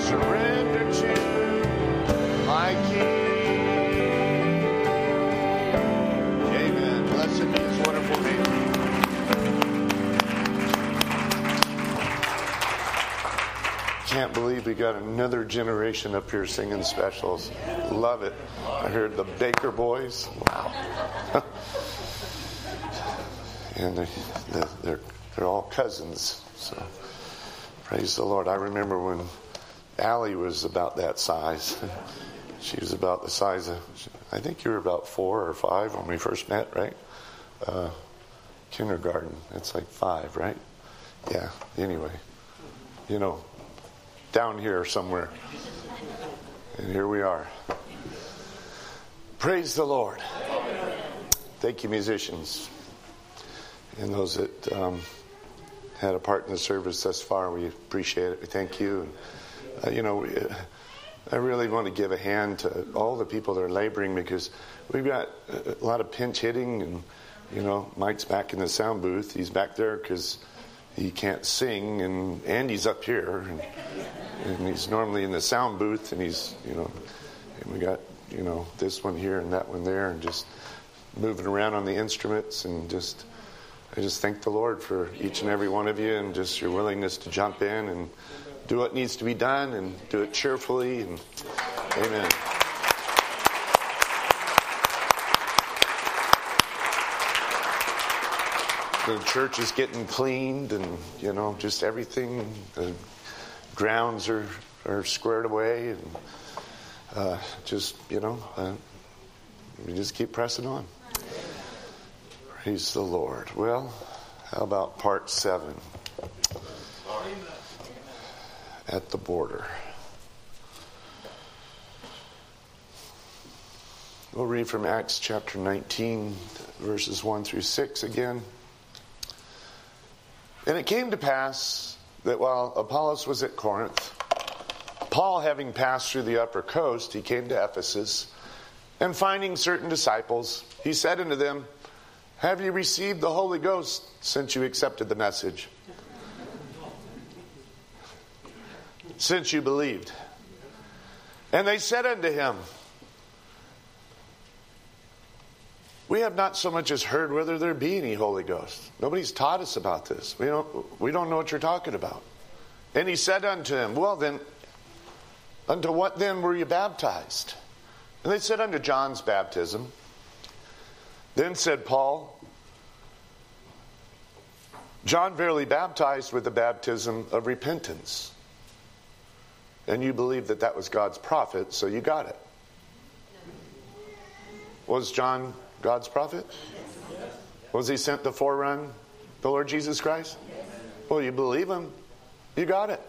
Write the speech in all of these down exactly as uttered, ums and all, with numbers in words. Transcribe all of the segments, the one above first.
surrender to my King. Amen. Blessed be his wonderful name. Can't believe we got another generation up here singing specials. Love it. I heard the Baker Boys. Wow. And they're, they're, they're all cousins. So praise the Lord. I remember when Allie was about that size. She was about the size of, I think you were about four or five when we first met, right? Uh, kindergarten. It's like five, right? Yeah. Anyway, you know, down here somewhere. And here we are. Praise the Lord. Thank you, musicians. And those that um, had a part in the service thus far, we appreciate it. We thank you. Uh, you know, we, uh, I really want to give a hand to all the people that are laboring, because we've got a lot of pinch hitting. And, you know, Mike's back in the sound booth. He's back there because he can't sing. And Andy's up here. And, and he's normally in the sound booth. And he's, you know, and we got, you know, this one here and that one there. And just moving around on the instruments. And just, I just thank the Lord for each and every one of you. And just your willingness to jump in and do what needs to be done, and do it cheerfully. And amen. The church is getting cleaned, and you know, just everything. The grounds are are squared away, and uh, just you know, uh, we just keep pressing on. Praise the Lord. Well, how about part seven? At the border. We'll read from Acts chapter nineteen, verses one through six again. And it came to pass that while Apollos was at Corinth, Paul, having passed through the upper coast, he came to Ephesus, and finding certain disciples, he said unto them, Have you received the Holy Ghost since you accepted the message? Since you believed. And they said unto him, We have not so much as heard whether there be any Holy Ghost. Nobody's taught us about this. We don't, we don't know what you're talking about. And he said unto them, Well then, unto what then were you baptized? And they said, Unto John's baptism. Then said Paul, John verily baptized with the baptism of repentance. And you believe that that was God's prophet, so you got it. Was John God's prophet? Was he sent to forerun the Lord Jesus Christ? Well, you believe him. You got it.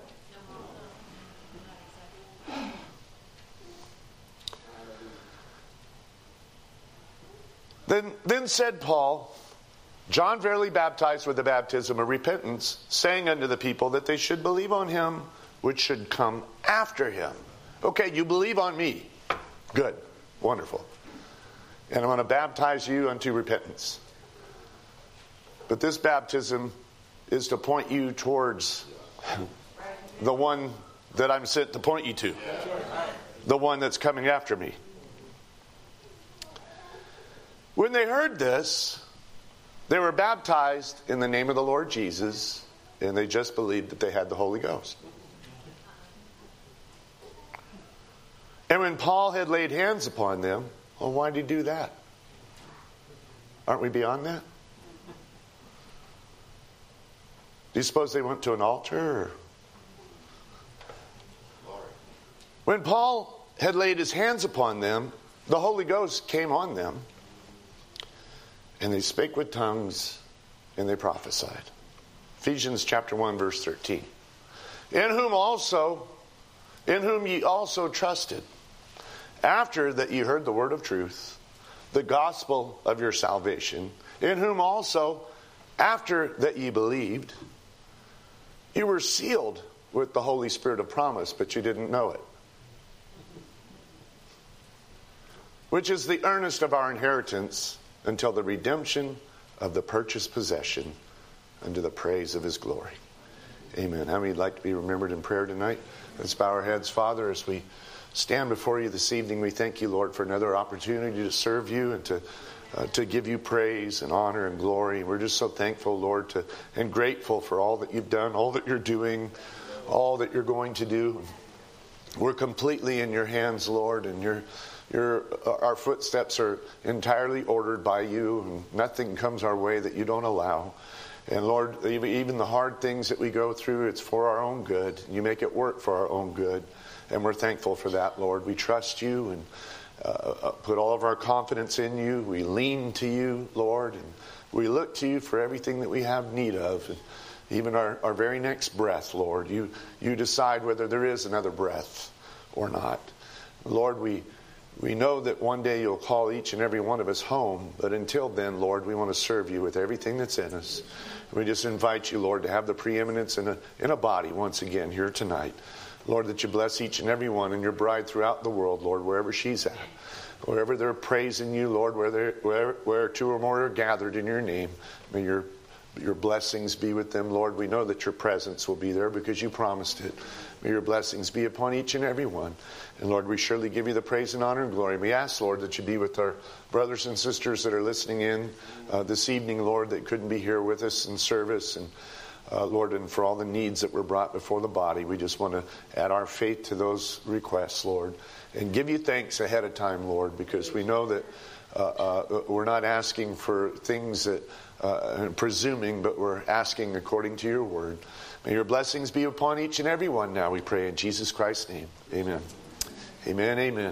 Then, then said Paul, John verily baptized with the baptism of repentance, saying unto the people that they should believe on him which should come after him. Okay, you believe on me. Good. Wonderful. And I'm going to baptize you unto repentance. But this baptism is to point you towards the one that I'm sent to point you to. The one that's coming after me. When they heard this, they were baptized in the name of the Lord Jesus, and they just believed that they had the Holy Ghost. And when Paul had laid hands upon them, well, why did he do that? Aren't we beyond that? Do you suppose they went to an altar? Or? When Paul had laid his hands upon them, the Holy Ghost came on them, and they spake with tongues, and they prophesied. Ephesians chapter one, verse thirteen. In whom also, in whom ye also trusted, after that ye heard the word of truth, the gospel of your salvation, in whom also, after that ye believed, you were sealed with the Holy Spirit of promise, but you didn't know it. Which is the earnest of our inheritance until the redemption of the purchased possession unto the praise of his glory. Amen. How many would like to be remembered in prayer tonight? Let's bow our heads. Father, as we stand before you this evening, we thank you, Lord, for another opportunity to serve you and to uh, to give you praise and honor and glory. We're just so thankful, Lord, to and grateful for all that you've done, all that you're doing, all that you're going to do. We're completely in your hands, Lord, and your your our footsteps are entirely ordered by you, and nothing comes our way that you don't allow. And Lord, even the hard things that we go through, it's for our own good. You make it work for our own good. And we're thankful for that, Lord. We trust you and uh, put all of our confidence in you. We lean to you, Lord, and we look to you for everything that we have need of. And even our, our very next breath, Lord, you, you decide whether there is another breath or not. Lord, we We know that one day you'll call each and every one of us home. But until then, Lord, we want to serve you with everything that's in us. We just invite you, Lord, to have the preeminence in a, in a body once again here tonight. Lord, that you bless each and every one and your bride throughout the world, Lord, wherever she's at. Wherever they're praising you, Lord, where, where, where two or more are gathered in your name, may your Your blessings be with them, Lord. We know that your presence will be there because you promised it. May your blessings be upon each and every one. And Lord, we surely give you the praise and honor and glory. We ask, Lord, that you be with our brothers and sisters that are listening in uh, this evening, Lord, that couldn't be here with us in service. And uh, Lord, and for all the needs that were brought before the body, we just want to add our faith to those requests, Lord. And give you thanks ahead of time, Lord, because we know that uh, uh, we're not asking for things that Uh, presuming, but we're asking according to your word. May your blessings be upon each and every one now, we pray in Jesus Christ's name. Amen. Amen, amen.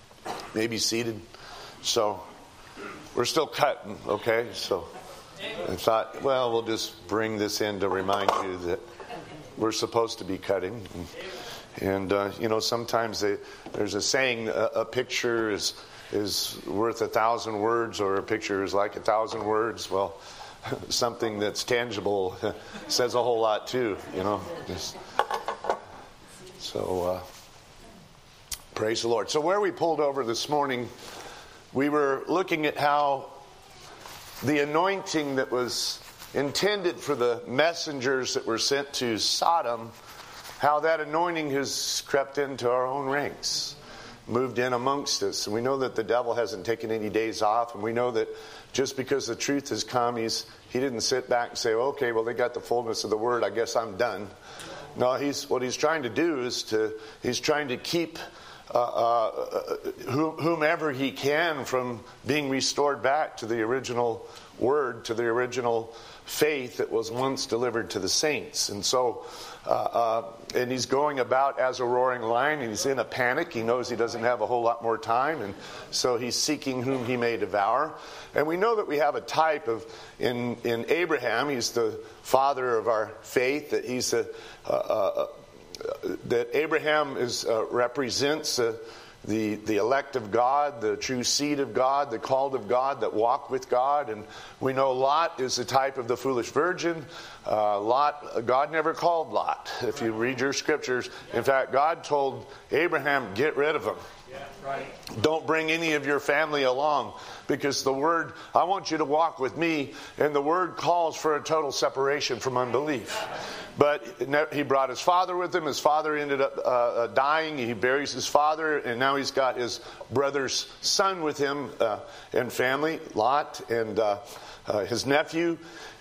May be seated. So, we're still cutting, okay? So, I thought, well, we'll just bring this in to remind you that we're supposed to be cutting. And, and uh, you know, sometimes they, there's a saying, a, a picture is is worth a thousand words, or a picture is like a thousand words. Well, something that's tangible says a whole lot too, you know. So, uh, praise the Lord. So where we pulled over this morning, we were looking at how the anointing that was intended for the messengers that were sent to Sodom, how that anointing has crept into our own ranks, moved in amongst us. And we know that the devil hasn't taken any days off. And we know that just because the truth has come, he's, he didn't sit back and say, okay, well, they got the fullness of the word, I guess I'm done. No, he's what he's trying to do is to, he's trying to keep uh, uh, whomever he can from being restored back to the original word, to the original faith that was once delivered to the saints. And so, uh, uh, and he's going about as a roaring lion, and he's in a panic. He knows he doesn't have a whole lot more time, and so he's seeking whom he may devour. And we know that we have a type of, in, in Abraham, he's the father of our faith, that he's a, uh, uh, that Abraham is uh, represents uh, the the elect of God, the true seed of God, the called of God that walk with God. And we know Lot is the type of the foolish virgin. Uh, Lot, God never called Lot. If you read your scriptures, in fact, God told Abraham, get rid of him. Yeah, right. Don't bring any of your family along, because the word, I want you to walk with me, and the word calls for a total separation from unbelief. But he brought his father with him. His father ended up uh, dying. He buries his father, and now he's got his brother's son with him uh, and family, Lot, and uh, uh, his nephew.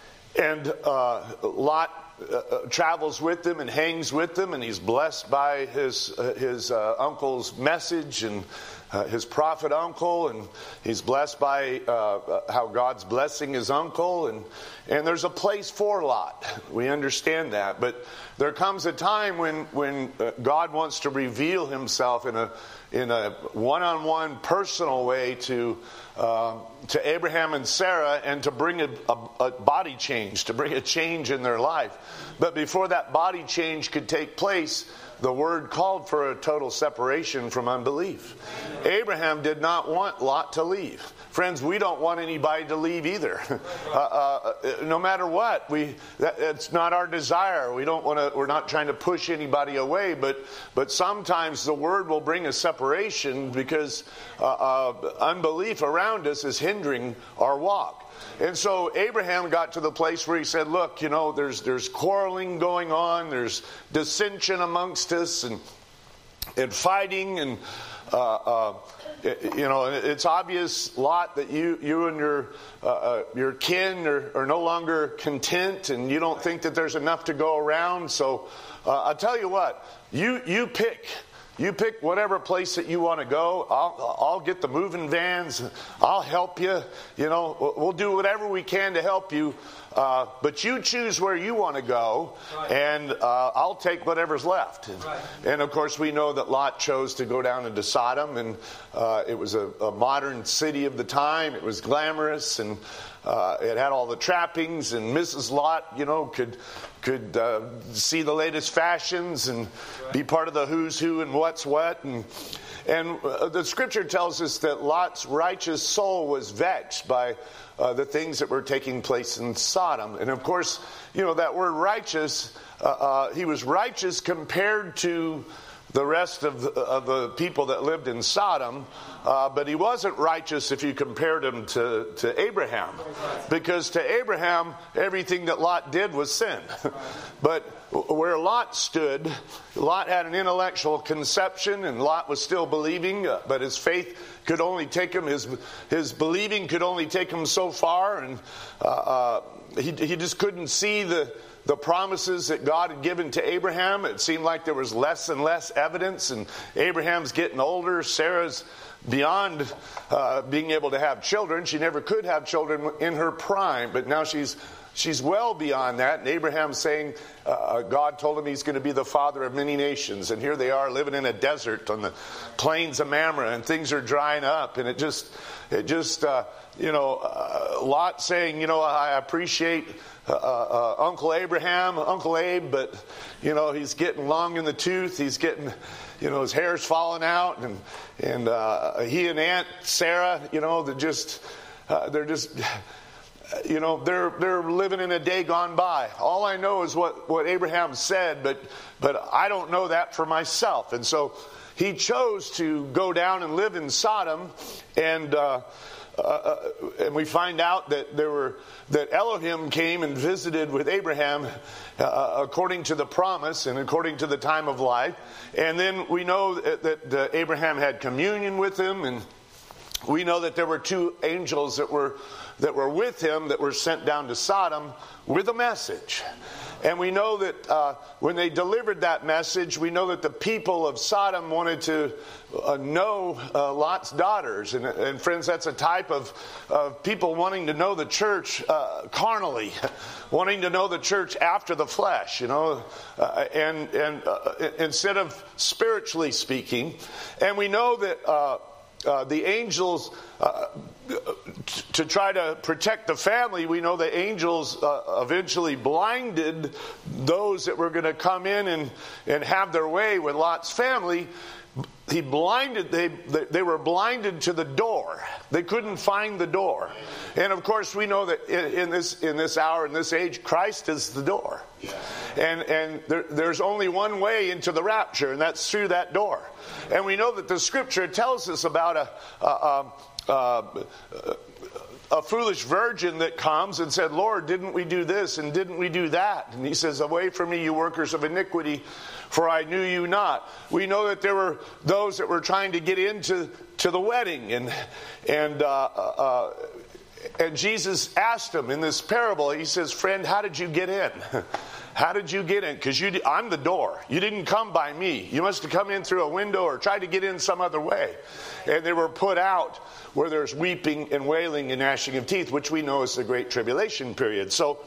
And uh, Lot uh, travels with them and hangs with them, and he's blessed by his uh, his uh, uncle's message and uh, his prophet uncle, and he's blessed by uh, how God's blessing his uncle, and and there's a place for Lot. We understand that, but there comes a time when when uh, God wants to reveal himself in a in a one-on-one personal way to uh, to Abraham and Sarah, and to bring a, a, a body change, to bring a change in their life. But before that body change could take place, the word called for a total separation from unbelief. Abraham did not want Lot to leave. Friends, we don't want anybody to leave either. Uh, uh, no matter what, we that, it's not our desire. We don't want to. We're not trying to push anybody away. But but sometimes the word will bring a separation because uh, uh, unbelief around us is hindering our walk. and so Abraham got to the place where he said, look, you know, there's there's quarreling going on, there's dissension amongst us, and and fighting, and uh, uh, you know, it's obvious, Lot, that you you and your uh, uh, your kin are, are no longer content, and you don't think that there's enough to go around. So uh, I'll tell you what, you you pick. You pick whatever place that you want to go. I'll, I'll get the moving vans. I'll help you. You know, we'll do whatever we can to help you. Uh, but you choose where you want to go, right. and uh, I'll take whatever's left. Right. And of course, we know that Lot chose to go down into Sodom, and uh, it was a, a modern city of the time. It was glamorous, and uh, it had all the trappings. And Missus Lot, you know, could could uh, see the latest fashions and right. be part of the who's who and what's what. And and uh, the Scripture tells us that Lot's righteous soul was vexed by Uh, the things that were taking place in Sodom. And of course, you know, that word righteous, uh, uh, he was righteous compared to the rest of the, of the people that lived in Sodom, uh, but he wasn't righteous if you compared him to, to Abraham. Because to Abraham, everything that Lot did was sin. But where Lot stood, Lot had an intellectual conception, and Lot was still believing, uh, but his faith could only take him, his his believing could only take him so far, and uh, uh, he he just couldn't see the the promises that God had given to Abraham. It seemed like there was less and less evidence, and Abraham's getting older. Sarah's beyond uh, being able to have children. She never could have children in her prime, but now she's She's well beyond that. And Abraham's saying uh, God told him he's going to be the father of many nations. And here they are living in a desert on the plains of Mamre, and things are drying up. And it just, it just, uh, you know, uh, Lot saying, you know, I appreciate uh, uh, Uncle Abraham, Uncle Abe, but, you know, he's getting long in the tooth. He's getting, you know, his hair's falling out. And, and uh, he and Aunt Sarah, you know, they're just, uh, they're just... You know, they're they're living in a day gone by. All I know is what, what Abraham said, but but I don't know that for myself. And so he chose to go down and live in Sodom, and uh, uh, and we find out that there were that Elohim came and visited with Abraham uh, according to the promise and according to the time of life. And then we know that, that uh, Abraham had communion with him, and we know that there were two angels that were that were with him that were sent down to Sodom with a message. And we know that uh, when they delivered that message, we know that the people of Sodom wanted to uh, know uh, Lot's daughters. And, and friends, that's a type of, of people wanting to know the church uh, carnally, wanting to know the church after the flesh, you know, uh, and, and uh, instead of spiritually speaking. And we know that uh, Uh, the angels, uh, to try to protect the family, we know the angels uh, eventually blinded those that were going to come in and, and have their way with Lot's family. He blinded, they, they were blinded to the door. They couldn't find the door. And of course we know that in, in this in this hour, in this age, Christ is the door. And and there, there's only one way into the rapture, and that's through that door. And we know that the Scripture tells us about a a, a, a, a foolish virgin that comes and said, Lord, didn't we do this and didn't we do that? And he says, away from me, you workers of iniquity, for I knew you not. We know that there were those that were trying to get into to the wedding, and and uh, uh, and Jesus asked them in this parable. He says, friend, how did you get in? How did you get in? Because you, I'm the door. You didn't come by me. You must have come in through a window or tried to get in some other way. And they were put out where there's weeping and wailing and gnashing of teeth, which we know is the Great Tribulation period. So,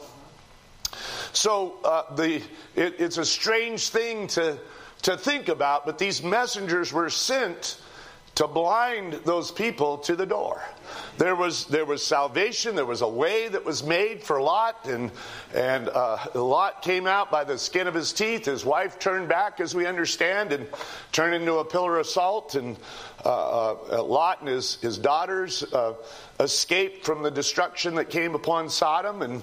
so uh, the it, it's a strange thing to to think about, but these messengers were sent to blind those people to the door. There was there was salvation. There was a way that was made for Lot, and and uh, Lot came out by the skin of his teeth. His wife turned back, as we understand, and turned into a pillar of salt. And uh, uh, Lot and his his daughters uh, escaped from the destruction that came upon Sodom. And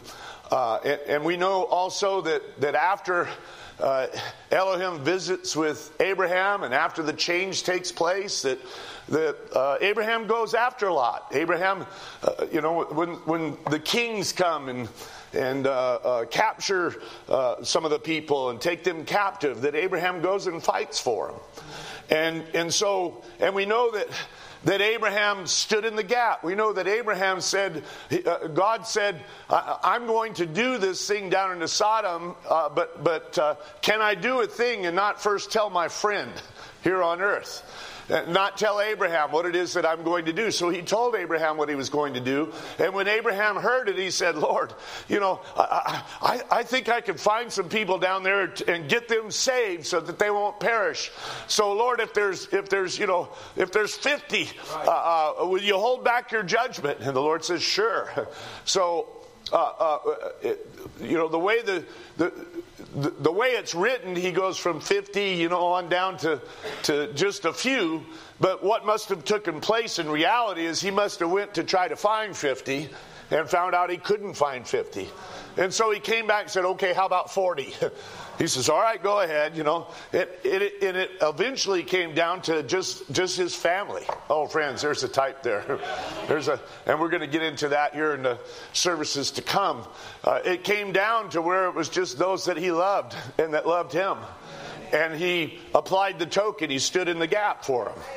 uh, and, and we know also that, that after uh, Elohim visits with Abraham and after the change takes place, that that uh, Abraham goes after Lot. Abraham, uh, you know, when when the kings come and and uh, uh, capture uh, some of the people and take them captive, that Abraham goes and fights for them. And and so and we know that that Abraham stood in the gap. We know that Abraham said, uh, God said, I'm going to do this thing down into Sodom, uh, but but uh, can I do a thing and not first tell my friend here on earth? Not tell Abraham what it is that I'm going to do. So he told Abraham what he was going to do. And when Abraham heard it, he said, Lord, you know, I, I, I think I can find some people down there and get them saved so that they won't perish. So Lord, if there's, if there's, you know, if there's fifty, uh, uh, will you hold back your judgment? And the Lord says, sure. So, uh, uh, it, you know, the way the, the, The, the way it's written, he goes from fifty, you know, on down to, to just a few. But what must have taken place in reality is he must have went to try to find fifty and found out he couldn't find fifty. And so he came back and said, okay, how about forty? He says, all right, go ahead, you know. It, it, and it eventually came down to just, just his family. Oh, friends, there's a type there. There's a, and we're going to get into that here in the services to come. Uh, it came down to where it was just those that he loved and that loved him. And he applied the token. He stood in the gap for him.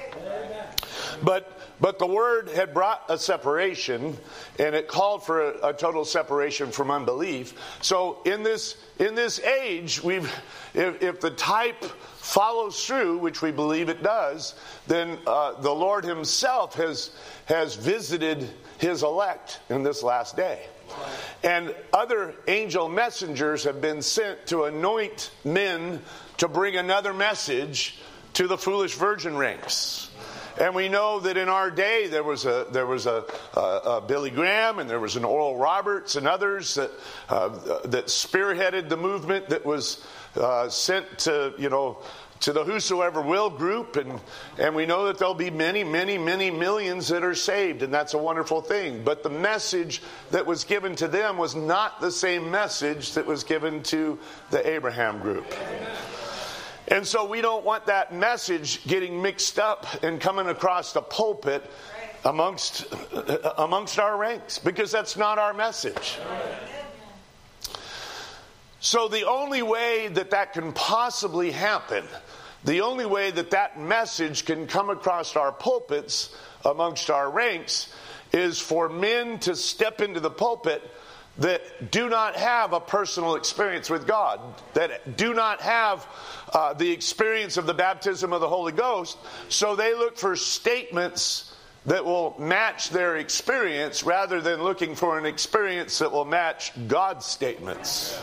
But But the word had brought a separation, and it called for a, a total separation from unbelief. So in this in this age, we've if, if the type follows through, which we believe it does, then uh, the Lord Himself has has visited His elect in this last day. And other angel messengers have been sent to anoint men to bring another message to the foolish virgin ranks. And we know that in our day there was a there was a, a, a Billy Graham and there was an Oral Roberts and others that uh, that spearheaded the movement that was uh, sent to you know to the Whosoever Will group, and and we know that there'll be many many many millions that are saved, and that's a wonderful thing. But the message that was given to them was not the same message that was given to the Abraham group. And so we don't want that message getting mixed up and coming across the pulpit amongst amongst our ranks, because that's not our message. So the only way that that can possibly happen, the only way that that message can come across our pulpits amongst our ranks, is for men to step into the pulpit that do not have a personal experience with God, that do not have uh, the experience of the baptism of the Holy Ghost, so they look for statements that will match their experience rather than looking for an experience that will match God's statements.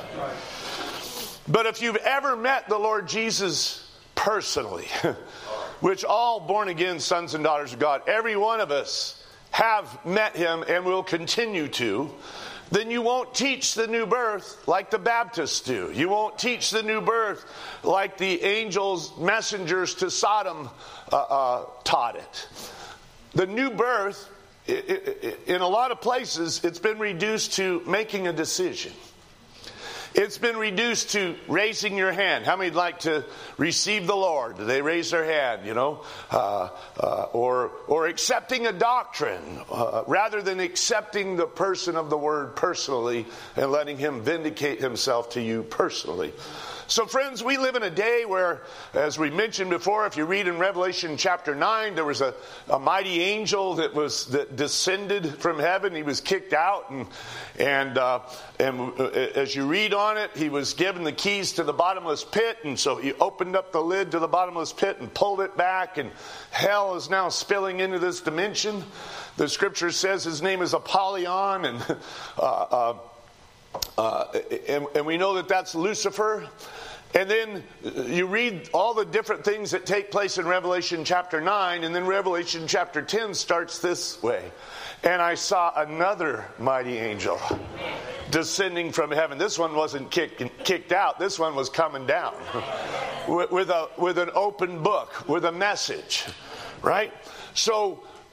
But if you've ever met the Lord Jesus personally, which all born-again sons and daughters of God, every one of us have met Him and will continue to, then you won't teach the new birth like the Baptists do. You won't teach the new birth like the angels, messengers to Sodom uh, uh, taught it. The new birth, in a lot of places, it's been reduced to making a decision. It's been reduced to raising your hand. How many'd like to receive the Lord? Do they raise their hand, you know? Uh, uh, or or accepting a doctrine uh, rather than accepting the person of the Word personally and letting Him vindicate Himself to you personally. So friends, we live in a day where, as we mentioned before, if you read in Revelation chapter nine, there was a, a mighty angel that was that descended from heaven. He was kicked out, and and uh, and as you read on it, he was given the keys to the bottomless pit, and so he opened up the lid to the bottomless pit and pulled it back, and hell is now spilling into this dimension. The scripture says his name is Apollyon, and uh, uh, Uh, and, and we know that that's Lucifer. And then you read all the different things that take place in Revelation chapter nine, and then Revelation chapter ten starts this way. And I saw another mighty angel descending from heaven. This one wasn't kicked, kicked out. This one was coming down with, with, a, with an open book, with a message. Right? So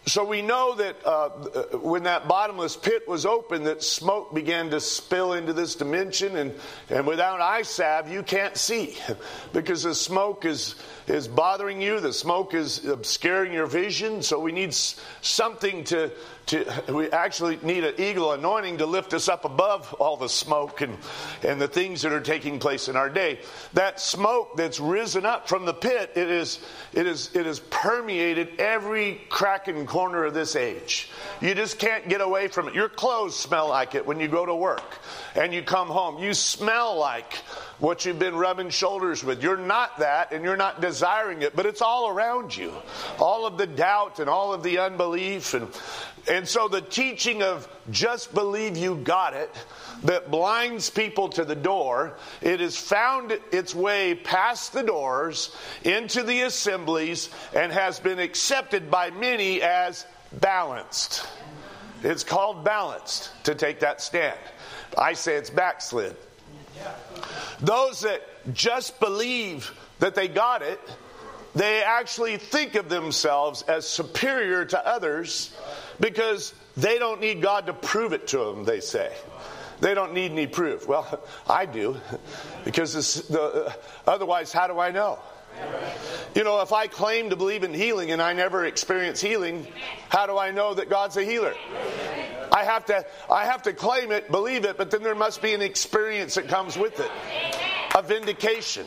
So we know that uh, when that bottomless pit was open, that smoke began to spill into this dimension, and, and without eye salve, you can't see because the smoke is is bothering you. The smoke is obscuring your vision. So we need something to to. We actually need an eagle anointing to lift us up above all the smoke and and the things that are taking place in our day. That smoke that's risen up from the pit, it is it is it has permeated every crack and corner of this age. You just can't get away from it. Your clothes smell like it when you go to work and you come home. You smell like what you've been rubbing shoulders with. You're not that, and you're not desiring it, but it's all around you. All of the doubt and all of the unbelief. And, and so the teaching of just believe you got it, that blinds people to the door, it has found its way past the doors into the assemblies and has been accepted by many as balanced. It's called balanced to take that stand. I say it's backslid. Those that just believe that they got it, they actually think of themselves as superior to others because they don't need God to prove it to them, they say. They don't need any proof. Well, I do, because this, the, uh, otherwise, how do I know? You know, if I claim to believe in healing and I never experience healing, how do I know that God's a healer? I have to I have to claim it, believe it, but then there must be an experience that comes with it. A vindication.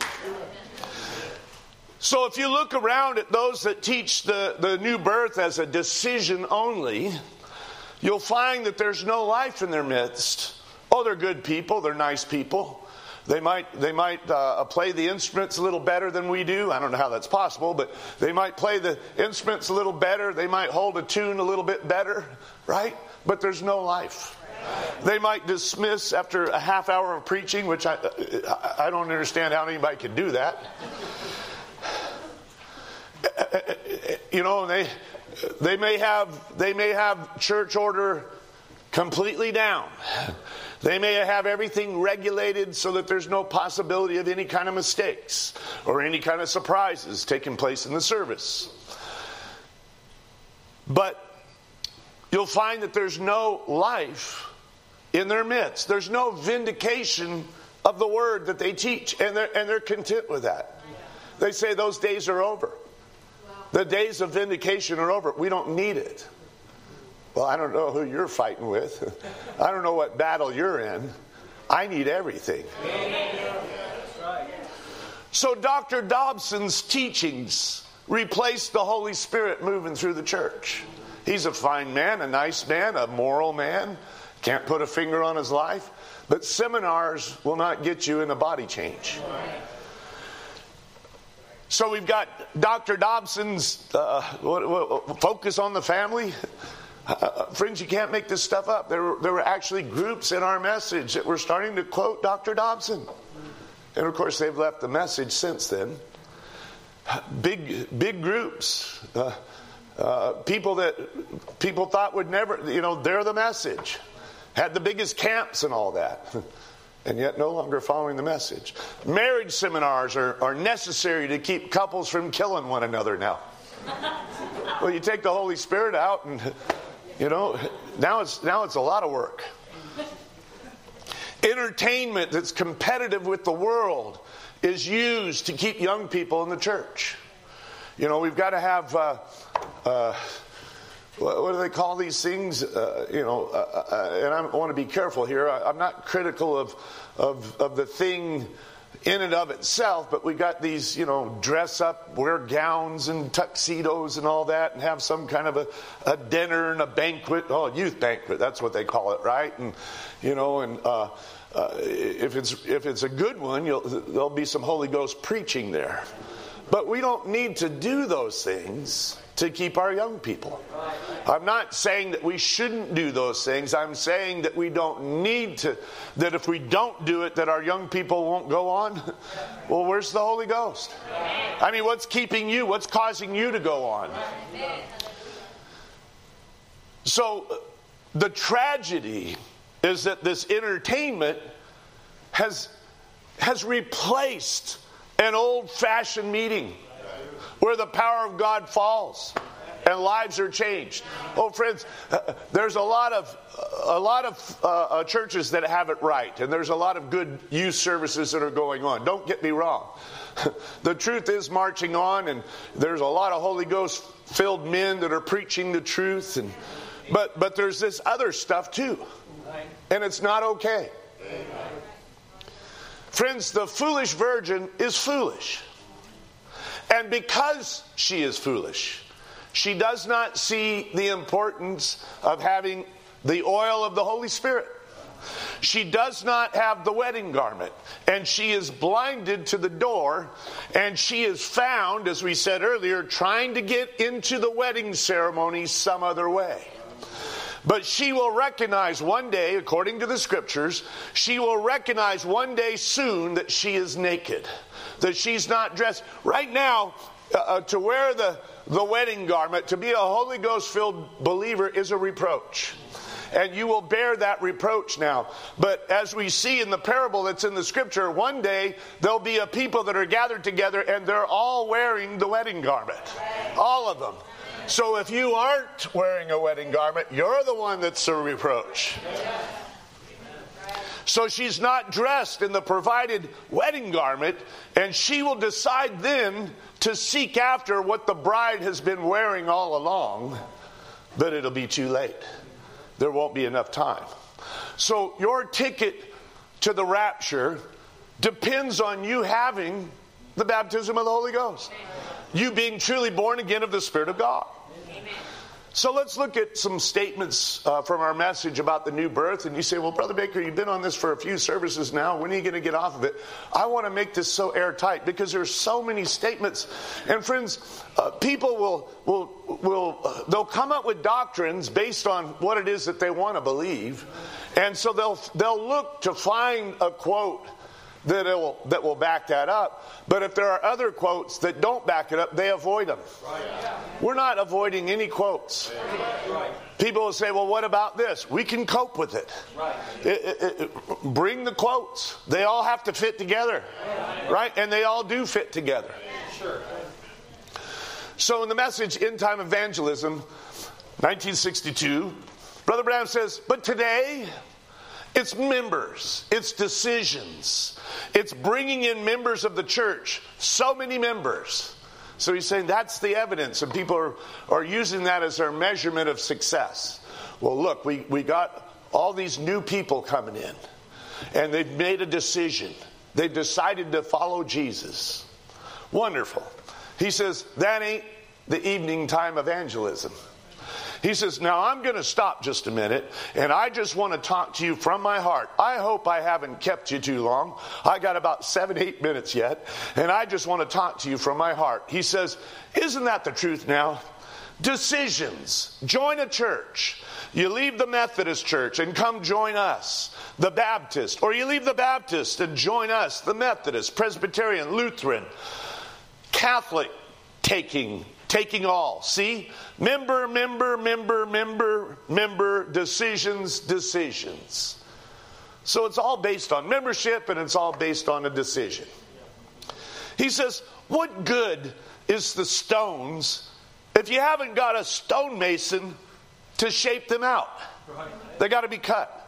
So if you look around at those that teach the, the new birth as a decision only, you'll find that there's no life in their midst. Oh, they're good people, they're nice people. They might they might uh, play the instruments a little better than we do. I don't know how that's possible, but they might play the instruments a little better. They might hold a tune a little bit better, right? But there's no life. They might dismiss after a half hour of preaching, which I I don't understand how anybody could do that. You know, they they may have they may have church order completely down. They may have everything regulated so that there's no possibility of any kind of mistakes or any kind of surprises taking place in the service. But you'll find that there's no life in their midst. There's no vindication of the word that they teach, and they're, and they're content with that. They say those days are over. The days of vindication are over. We don't need it. Well, I don't know who you're fighting with. I don't know what battle you're in. I need everything. So Doctor Dobson's teachings replaced the Holy Spirit moving through the church. He's a fine man, a nice man, a moral man. Can't put a finger on his life. But seminars will not get you in a body change. So we've got Doctor Dobson's uh, focus on the family. Uh, friends, you can't make this stuff up. There were, there were actually groups in our message that were starting to quote Doctor Dobson. And of course, they've left the message since then. Big, big groups. Uh, uh, people that people thought would never, you know, they're the message. Had the biggest camps and all that. And yet no longer following the message. Marriage seminars are, are necessary to keep couples from killing one another now. Well, you take the Holy Spirit out and... You know, now it's now it's a lot of work. Entertainment that's competitive with the world is used to keep young people in the church. You know, we've got to have, uh, uh, what do they call these things? Uh, you know, uh, uh, and I want to be careful here. I, I'm not critical of, of of the thing in and of itself, but we got these, you know, dress up, wear gowns and tuxedos and all that, and have some kind of a, a dinner and a banquet. Oh, youth banquet, that's what they call it, right? And you know, and uh, uh, if it's if it's a good one, you'll, there'll be some Holy Ghost preaching there. But we don't need to do those things to keep our young people. I'm not saying that we shouldn't do those things. I'm saying that we don't need to, that if we don't do it, that our young people won't go on. Well, where's the Holy Ghost? I mean, what's keeping you? What's causing you to go on? So the tragedy is that this entertainment has, has replaced an old-fashioned meeting where the power of God falls and lives are changed. Oh, friends, uh, there's a lot of a lot of uh, uh, churches that have it right, and there's a lot of good youth services that are going on. Don't get me wrong. The truth is marching on, and there's a lot of Holy Ghost filled men that are preaching the truth, and but but there's this other stuff too, and it's not okay. Friends, the foolish virgin is foolish, and because she is foolish, she does not see the importance of having the oil of the Holy Spirit. She does not have the wedding garment, and she is blinded to the door, and she is found, as we said earlier, trying to get into the wedding ceremony some other way. But she will recognize one day, according to the scriptures, she will recognize one day soon that she is naked, that she's not dressed. Right now, uh, to wear the, the wedding garment, to be a Holy Ghost-filled believer is a reproach. And you will bear that reproach now. But as we see in the parable that's in the scripture, one day there'll be a people that are gathered together and they're all wearing the wedding garment. All of them. So if you aren't wearing a wedding garment, you're the one that's a reproach. So she's not dressed in the provided wedding garment, and she will decide then to seek after what the bride has been wearing all along, but it'll be too late. There won't be enough time. So your ticket to the rapture depends on you having the baptism of the Holy Ghost. You being truly born again of the Spirit of God. So let's look at some statements uh, from our message about the new birth. And you say, well, Brother Baker, you've been on this for a few services now. When are you going to get off of it? I want to make this so airtight because there's so many statements. And friends, uh, people will, will, will uh, they'll come up with doctrines based on what it is that they want to believe. And so they'll, they'll look to find a quote that will, that will back that up. But if there are other quotes that don't back it up, they avoid them. Right. We're not avoiding any quotes. Right. People will say, well, what about this? We can cope with it. Right. It, it, it. Bring the quotes. They all have to fit together. Right? right? And they all do fit together. Sure. So in the message, End Time Evangelism, nineteen sixty-two, Brother Branham says, but today, it's members, it's decisions, it's bringing in members of the church, so many members. So he's saying that's the evidence, and people are, are using that as their measurement of success. Well, look, we, we got all these new people coming in, and they've made a decision. They've decided to follow Jesus. Wonderful. He says, that ain't the evening time evangelism. He says, now I'm going to stop just a minute, and I just want to talk to you from my heart. I hope I haven't kept you too long. I got about seven, eight minutes yet, and I just want to talk to you from my heart. He says, isn't that the truth now? Decisions. Join a church. You leave the Methodist church and come join us, the Baptist. Or you leave the Baptist and join us, the Methodist, Presbyterian, Lutheran, Catholic, taking Taking all. See? Member, member, member, member, member, decisions, decisions. So it's all based on membership, and it's all based on a decision. He says, what good is the stones if you haven't got a stonemason to shape them out? They got to be cut.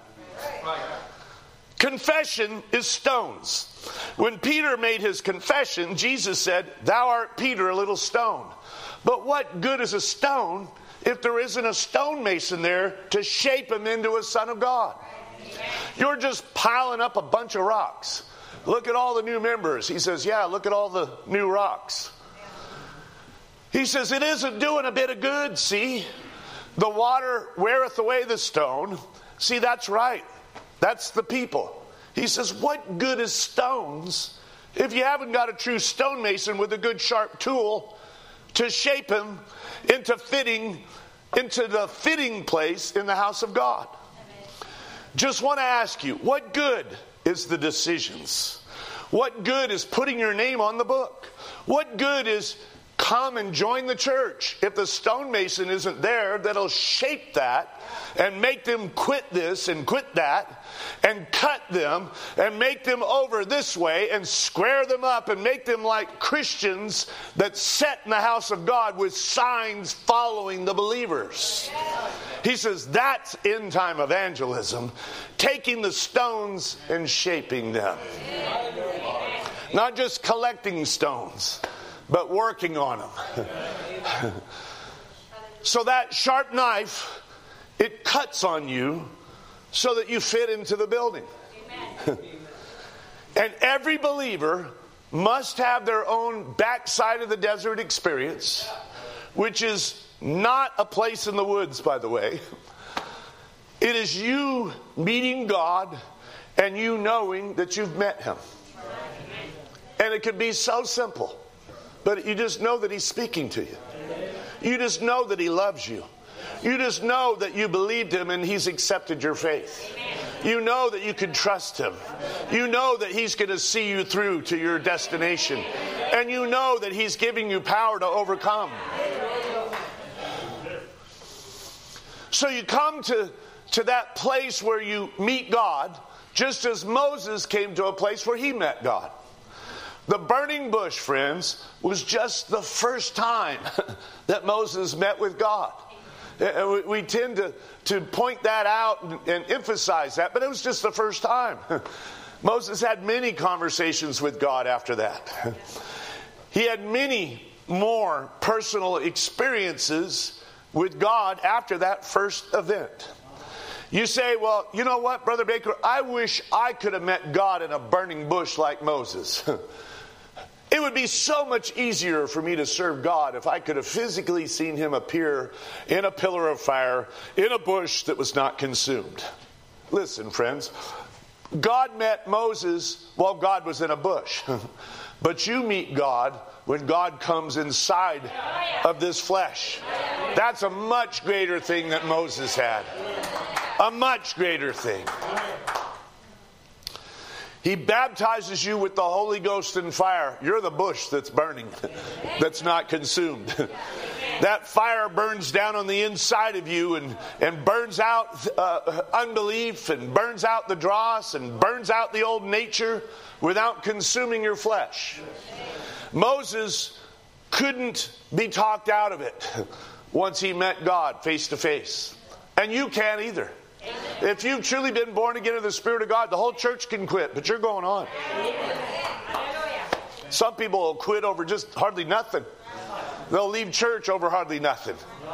Confession is stones. When Peter made his confession, Jesus said, thou art Peter, a little stone. But what good is a stone if there isn't a stonemason there to shape him into a son of God? You're just piling up a bunch of rocks. Look at all the new members. He says, yeah, look at all the new rocks. He says, it isn't doing a bit of good, see? The water weareth away the stone. See, that's right. That's the people. He says, what good is stones if you haven't got a true stonemason with a good sharp tool to shape him into fitting, into the fitting place in the house of God? Amen. Just want to ask you, what good is the decisions? What good is putting your name on the book? What good is come and join the church. If the stonemason isn't there, that'll shape that and make them quit this and quit that and cut them and make them over this way and square them up and make them like Christians that sit in the house of God with signs following the believers. He says that's end time evangelism, taking the stones and shaping them. Not just collecting stones, but working on them. So that sharp knife, it cuts on you so that you fit into the building. And every believer must have their own backside of the desert experience, which is not a place in the woods, by the way. It is you meeting God and you knowing that you've met Him. And it could be so simple, but you just know that He's speaking to you. You just know that He loves you. You just know that you believed Him and He's accepted your faith. You know that you can trust Him. You know that He's going to see you through to your destination. And you know that He's giving you power to overcome. So you come to, to that place where you meet God, just as Moses came to a place where he met God. The burning bush, friends, was just the first time that Moses met with God. We tend to, to point that out and, and emphasize that, but it was just the first time. Moses had many conversations with God after that. He had many more personal experiences with God after that first event. You say, well, you know what, Brother Baker, I wish I could have met God in a burning bush like Moses. It would be so much easier for me to serve God if I could have physically seen Him appear in a pillar of fire, in a bush that was not consumed. Listen, friends, God met Moses while God was in a bush. But you meet God when God comes inside of this flesh. That's a much greater thing that Moses had. A much greater thing. He baptizes you with the Holy Ghost and fire. You're the bush that's burning, that's not consumed. That fire burns down on the inside of you and, and burns out uh, unbelief and burns out the dross and burns out the old nature without consuming your flesh. Moses couldn't be talked out of it once he met God face to face. And you can't either. If you've truly been born again of the Spirit of God, the whole church can quit, but you're going on. Some people will quit over just hardly nothing. They'll leave church over hardly nothing.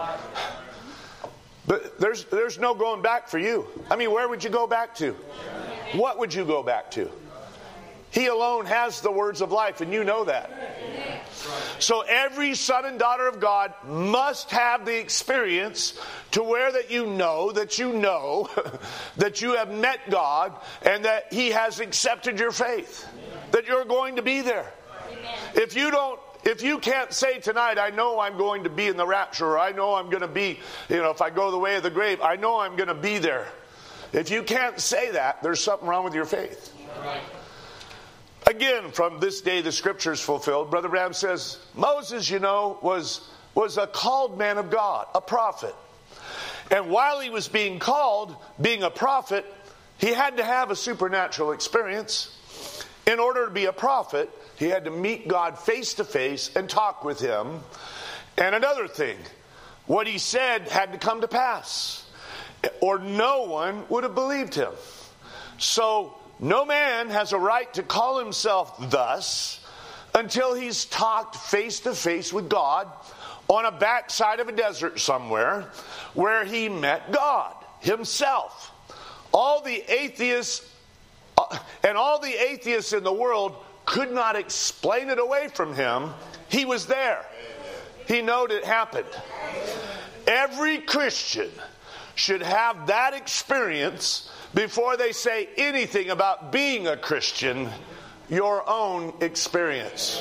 But there's there's no going back for you. I mean, where would you go back to? What would you go back to? He alone has the words of life, and you know that. So every son and daughter of God must have the experience to where that you know, that you know, that you have met God and that He has accepted your faith. That you're going to be there. If you don't, if you can't say tonight, I know I'm going to be in the rapture, or I know I'm going to be, you know, if I go the way of the grave, I know I'm going to be there. If you can't say that, there's something wrong with your faith. Again, from this day the scriptures fulfilled, Brother Branham says, Moses, you know, was, was a called man of God, a prophet. And while he was being called, being a prophet, he had to have a supernatural experience. In order to be a prophet, he had to meet God face to face and talk with Him. And another thing, what he said had to come to pass, or no one would have believed him. So no man has a right to call himself thus until he's talked face to face with God on a backside of a desert somewhere where he met God himself. All the atheists and all the atheists in the world could not explain it away from him. He was there. He knowed it happened. Every Christian should have that experience before they say anything about being a Christian, your own experience.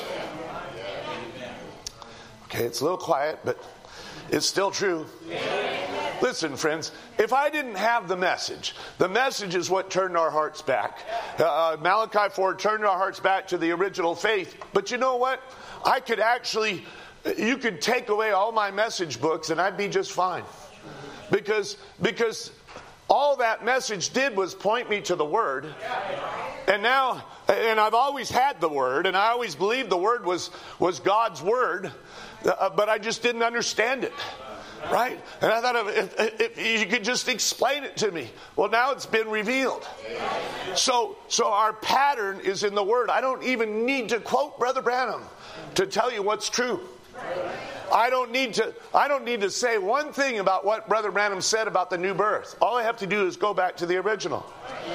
Okay, it's a little quiet, but it's still true. Listen, friends, if I didn't have the message, the message is what turned our hearts back. Uh, Malachi four turned our hearts back to the original faith. But you know what? I could actually you could take away all my message books and I'd be just fine. Because, because all that message did was point me to the Word. And now, and I've always had the Word, and I always believed the Word was, was God's Word, uh, but I just didn't understand it. Right? And I thought, if, if, if you could just explain it to me. Well, now it's been revealed. So, so our pattern is in the Word. I don't even need to quote Brother Branham to tell you what's true. I don't need to I don't need to say one thing about what Brother Branham said about the new birth. All I have to do is go back to the original.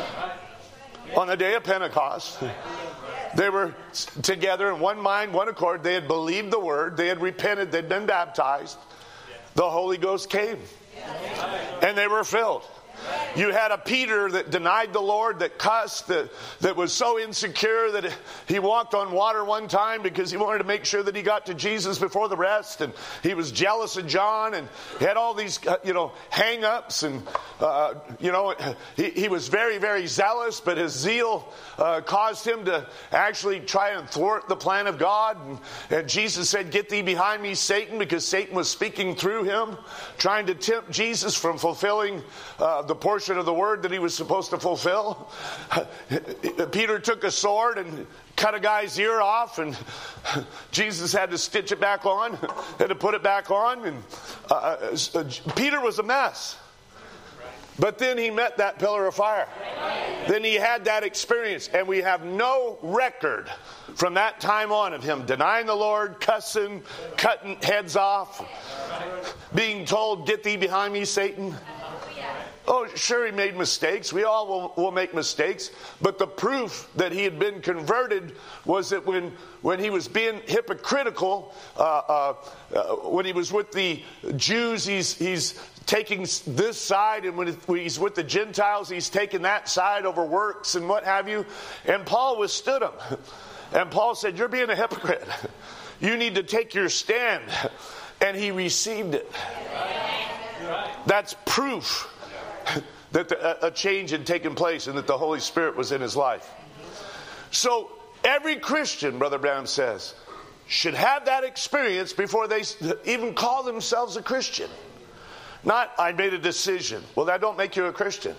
On the day of Pentecost, they were together in one mind, one accord. They had believed the Word. They had repented. They'd been baptized. The Holy Ghost came. And they were filled. You had a Peter that denied the Lord, that cussed, that, that was so insecure that he walked on water one time because he wanted to make sure that he got to Jesus before the rest. And he was jealous of John, and he had all these, you know, hang-ups. And, uh, you know, he, he was very, very zealous, but his zeal uh, caused him to actually try and thwart the plan of God. And, and Jesus said, "Get thee behind me, Satan," because Satan was speaking through him, trying to tempt Jesus from fulfilling uh, the portion of the Word that he was supposed to fulfill. Peter took a sword and cut a guy's ear off, and Jesus had to stitch it back on, had to put it back on. And uh, uh, Peter was a mess. But then he met that pillar of fire. Then he had that experience, and we have no record from that time on of him denying the Lord, cussing, cutting heads off, being told, "Get thee behind me, Satan." Oh, sure, he made mistakes. We all will, will make mistakes. But the proof that he had been converted was that when, when he was being hypocritical, uh, uh, uh, when he was with the Jews, he's, he's taking this side. And when he's with the Gentiles, he's taking that side over works and what have you. And Paul withstood him. And Paul said, "You're being a hypocrite. You need to take your stand." And he received it. That's proof that the, a change had taken place and that the Holy Spirit was in his life. So every Christian, Brother Branham says, should have that experience before they even call themselves a Christian. Not, "I made a decision." Well, that don't make you a Christian.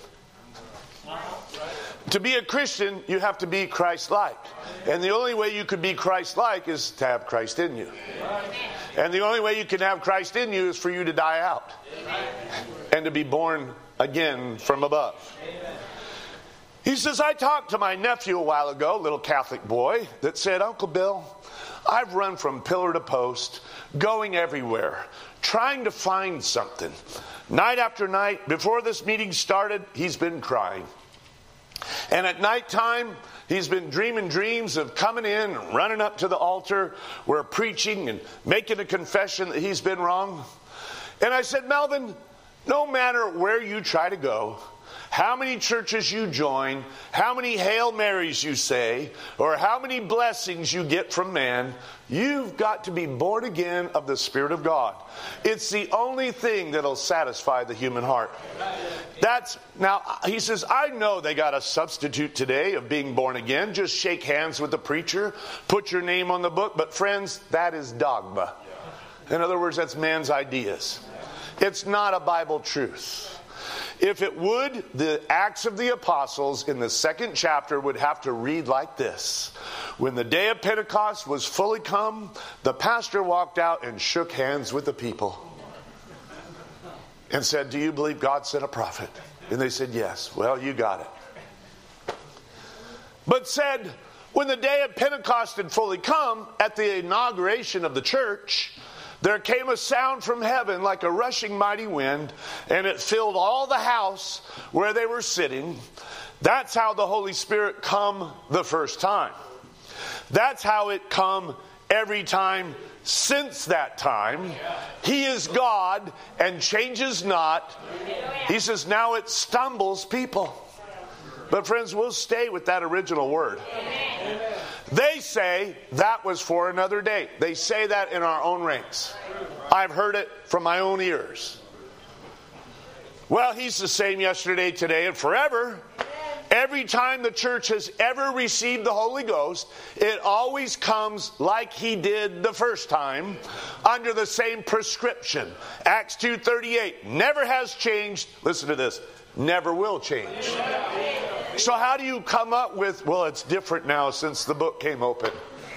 To be a Christian, you have to be Christ-like. And the only way you could be Christ-like is to have Christ in you. And the only way you can have Christ in you is for you to die out and to be born again from above. He says, "I talked to my nephew a while ago, little Catholic boy, that said, 'Uncle Bill, I've run from pillar to post, going everywhere, trying to find something. Night after night, before this meeting started, he's been crying. And at nighttime, he's been dreaming dreams of coming in and running up to the altar. We're preaching and making a confession that he's been wrong.' And I said, 'Melvin, no matter where you try to go, how many churches you join, how many Hail Marys you say, or how many blessings you get from man, you've got to be born again of the Spirit of God. It's the only thing that'll satisfy the human heart.'" That's now, he says, "I know they got a substitute today of being born again. Just shake hands with the preacher, put your name on the book. But friends, that is dogma. In other words, that's man's ideas. It's not a Bible truth. If it would, the Acts of the Apostles in the second chapter would have to read like this. When the day of Pentecost was fully come, the pastor walked out and shook hands with the people and said, 'Do you believe God sent a prophet?' And they said, 'Yes.' Well, you got it. But said, when the day of Pentecost had fully come, at the inauguration of the church, there came a sound from heaven like a rushing mighty wind, and it filled all the house where they were sitting.' That's how the Holy Spirit come the first time. That's how it come every time since that time. He is God and changes not. He says now it stumbles people. But friends, we'll stay with that original word. They say that was for another day. They say that in our own ranks. I've heard it from my own ears. Well, he's the same yesterday, today, and forever. Every time the church has ever received the Holy Ghost, it always comes like he did the first time, under the same prescription. Acts two thirty-eight never has changed. Listen to this. Never will change. So how do you come up with, well, it's different now since the book came open?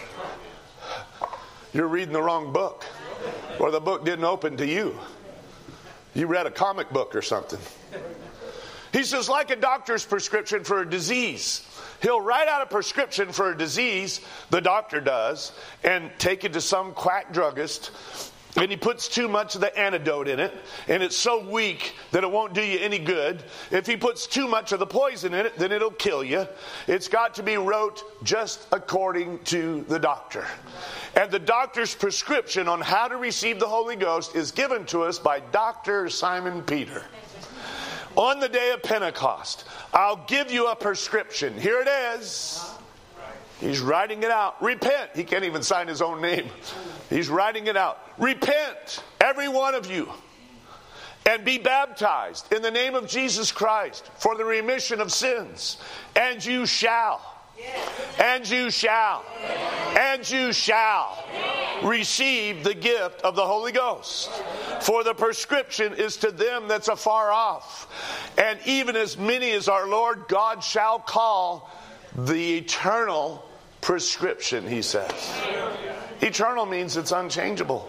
You're reading the wrong book. Or the book didn't open to you. You read a comic book or something. He says, like a doctor's prescription for a disease. He'll write out a prescription for a disease, the doctor does, and take it to some quack druggist, and he puts too much of the antidote in it, and it's so weak that it won't do you any good. If he puts too much of the poison in it, then it'll kill you. It's got to be wrote just according to the doctor. And the doctor's prescription on how to receive the Holy Ghost is given to us by Doctor Simon Peter. On the day of Pentecost, I'll give you a prescription. Here it is. He's writing it out. Repent. He can't even sign his own name. He's writing it out. Repent, every one of you, and be baptized in the name of Jesus Christ for the remission of sins. And you shall. And you shall. And you shall receive the gift of the Holy Ghost. For the prescription is to them that's afar off. And even as many as our Lord God shall call, the eternal prescription, he says. Eternal means it's unchangeable.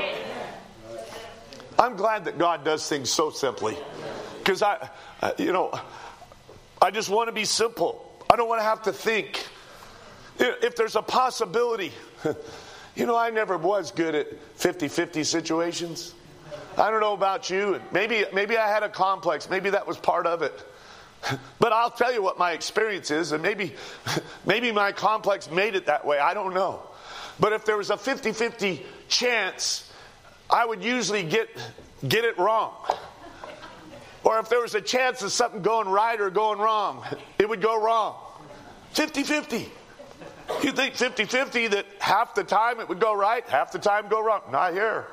I'm glad that God does things so simply. Because I, you know, I just want to be simple. I don't want to have to think. If there's a possibility, you know, I never was good at fifty-fifty situations. I don't know about you. Maybe, maybe I had a complex. Maybe that was part of it. But I'll tell you what my experience is, and maybe, maybe my complex made it that way. I don't know. But if there was a fifty-fifty chance, I would usually get get it wrong. Or if there was a chance of something going right or going wrong, it would go wrong. fifty-fifty. You think fifty-fifty that half the time it would go right, half the time go wrong? Not here.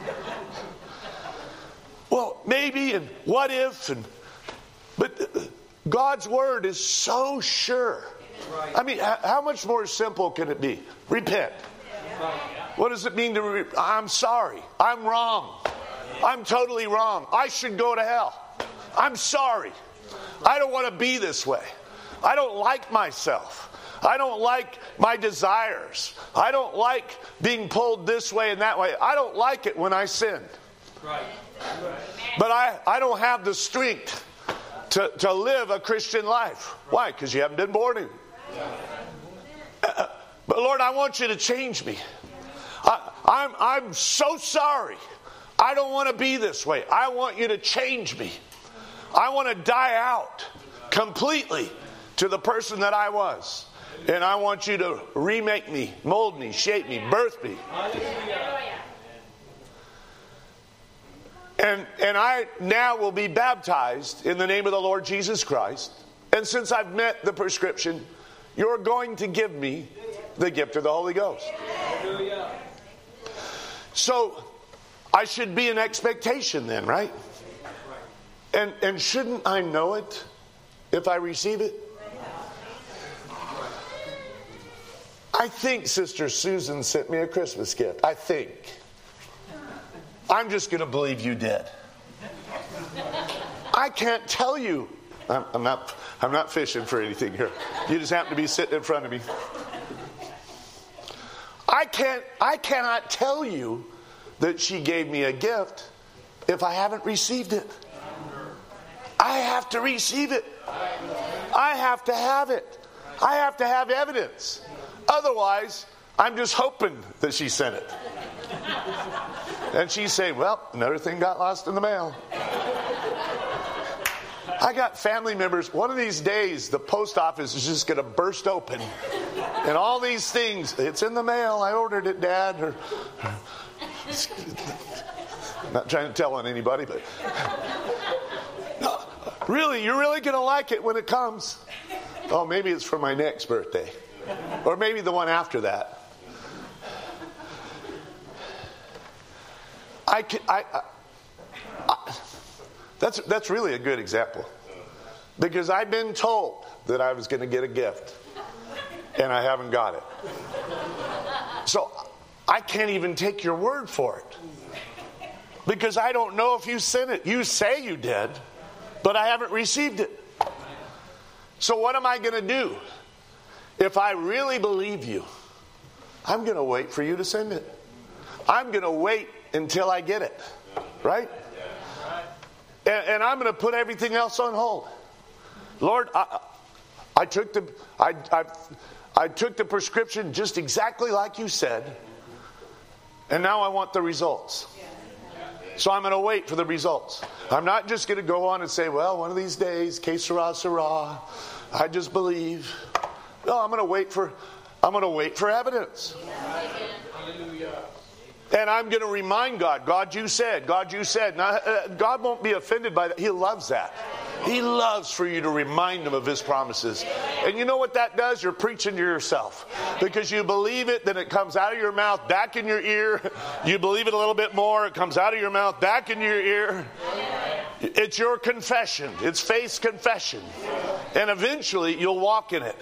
Well, maybe, and what if, and but God's word is so sure. I mean, how much more simple can it be? Repent. What does it mean to re- I'm sorry. I'm wrong. I'm totally wrong. I should go to hell. I'm sorry. I don't want to be this way. I don't like myself. I don't like my desires. I don't like being pulled this way and that way. I don't like it when I sin. Right. But I, I don't have the strength to, to live a Christian life. Why? Because you haven't been born in. Uh, but Lord, I want you to change me. I, I'm, I'm so sorry. I don't want to be this way. I want you to change me. I want to die out completely to the person that I was. And I want you to remake me, mold me, shape me, birth me. And, and I now will be baptized in the name of the Lord Jesus Christ. And since I've met the prescription, you're going to give me the gift of the Holy Ghost. So I should be in expectation then, right? And and shouldn't I know it if I receive it? I think Sister Susan sent me a Christmas gift. I think. I'm just going to believe you did. I can't tell you. I'm, I'm not. I'm not fishing for anything here. You just happen to be sitting in front of me. I can't. I cannot tell you that she gave me a gift if I haven't received it. I have to receive it. I have to have it. I have to have evidence. Otherwise, I'm just hoping that she sent it. And she's saying, well, another thing got lost in the mail. I got family members. One of these days, the post office is just going to burst open. And all these things, it's in the mail. I ordered it, Dad. Or, I'm not trying to tell on anybody, but... No, really, you're really going to like it when it comes. Oh, maybe it's for my next birthday. Or maybe the one after that. I, can, I, I, I that's that's really a good example. Because I've been told that I was going to get a gift, and I haven't got it. So I can't even take your word for it, because I don't know if you sent it. You say you did, but I haven't received it. So what am I going to do? If I really believe you, I'm going to wait for you to send it. I'm going to wait until I get it. Right? And, and I'm going to put everything else on hold. Lord, I, I took the I, I, I took the prescription just exactly like you said, and now I want the results. So I'm going to wait for the results. I'm not just going to go on and say, well, one of these days, que sera, sera. I just believe. No, I'm going to wait for I'm going to wait for evidence. And I'm going to remind God, God, you said, God, you said. Now, uh, God won't be offended by that. He loves that. He loves for you to remind him of his promises. And you know what that does? You're preaching to yourself. Because you believe it, then it comes out of your mouth, back in your ear. You believe it a little bit more, it comes out of your mouth, back in your ear. It's your confession. It's faith's confession. And eventually you'll walk in it.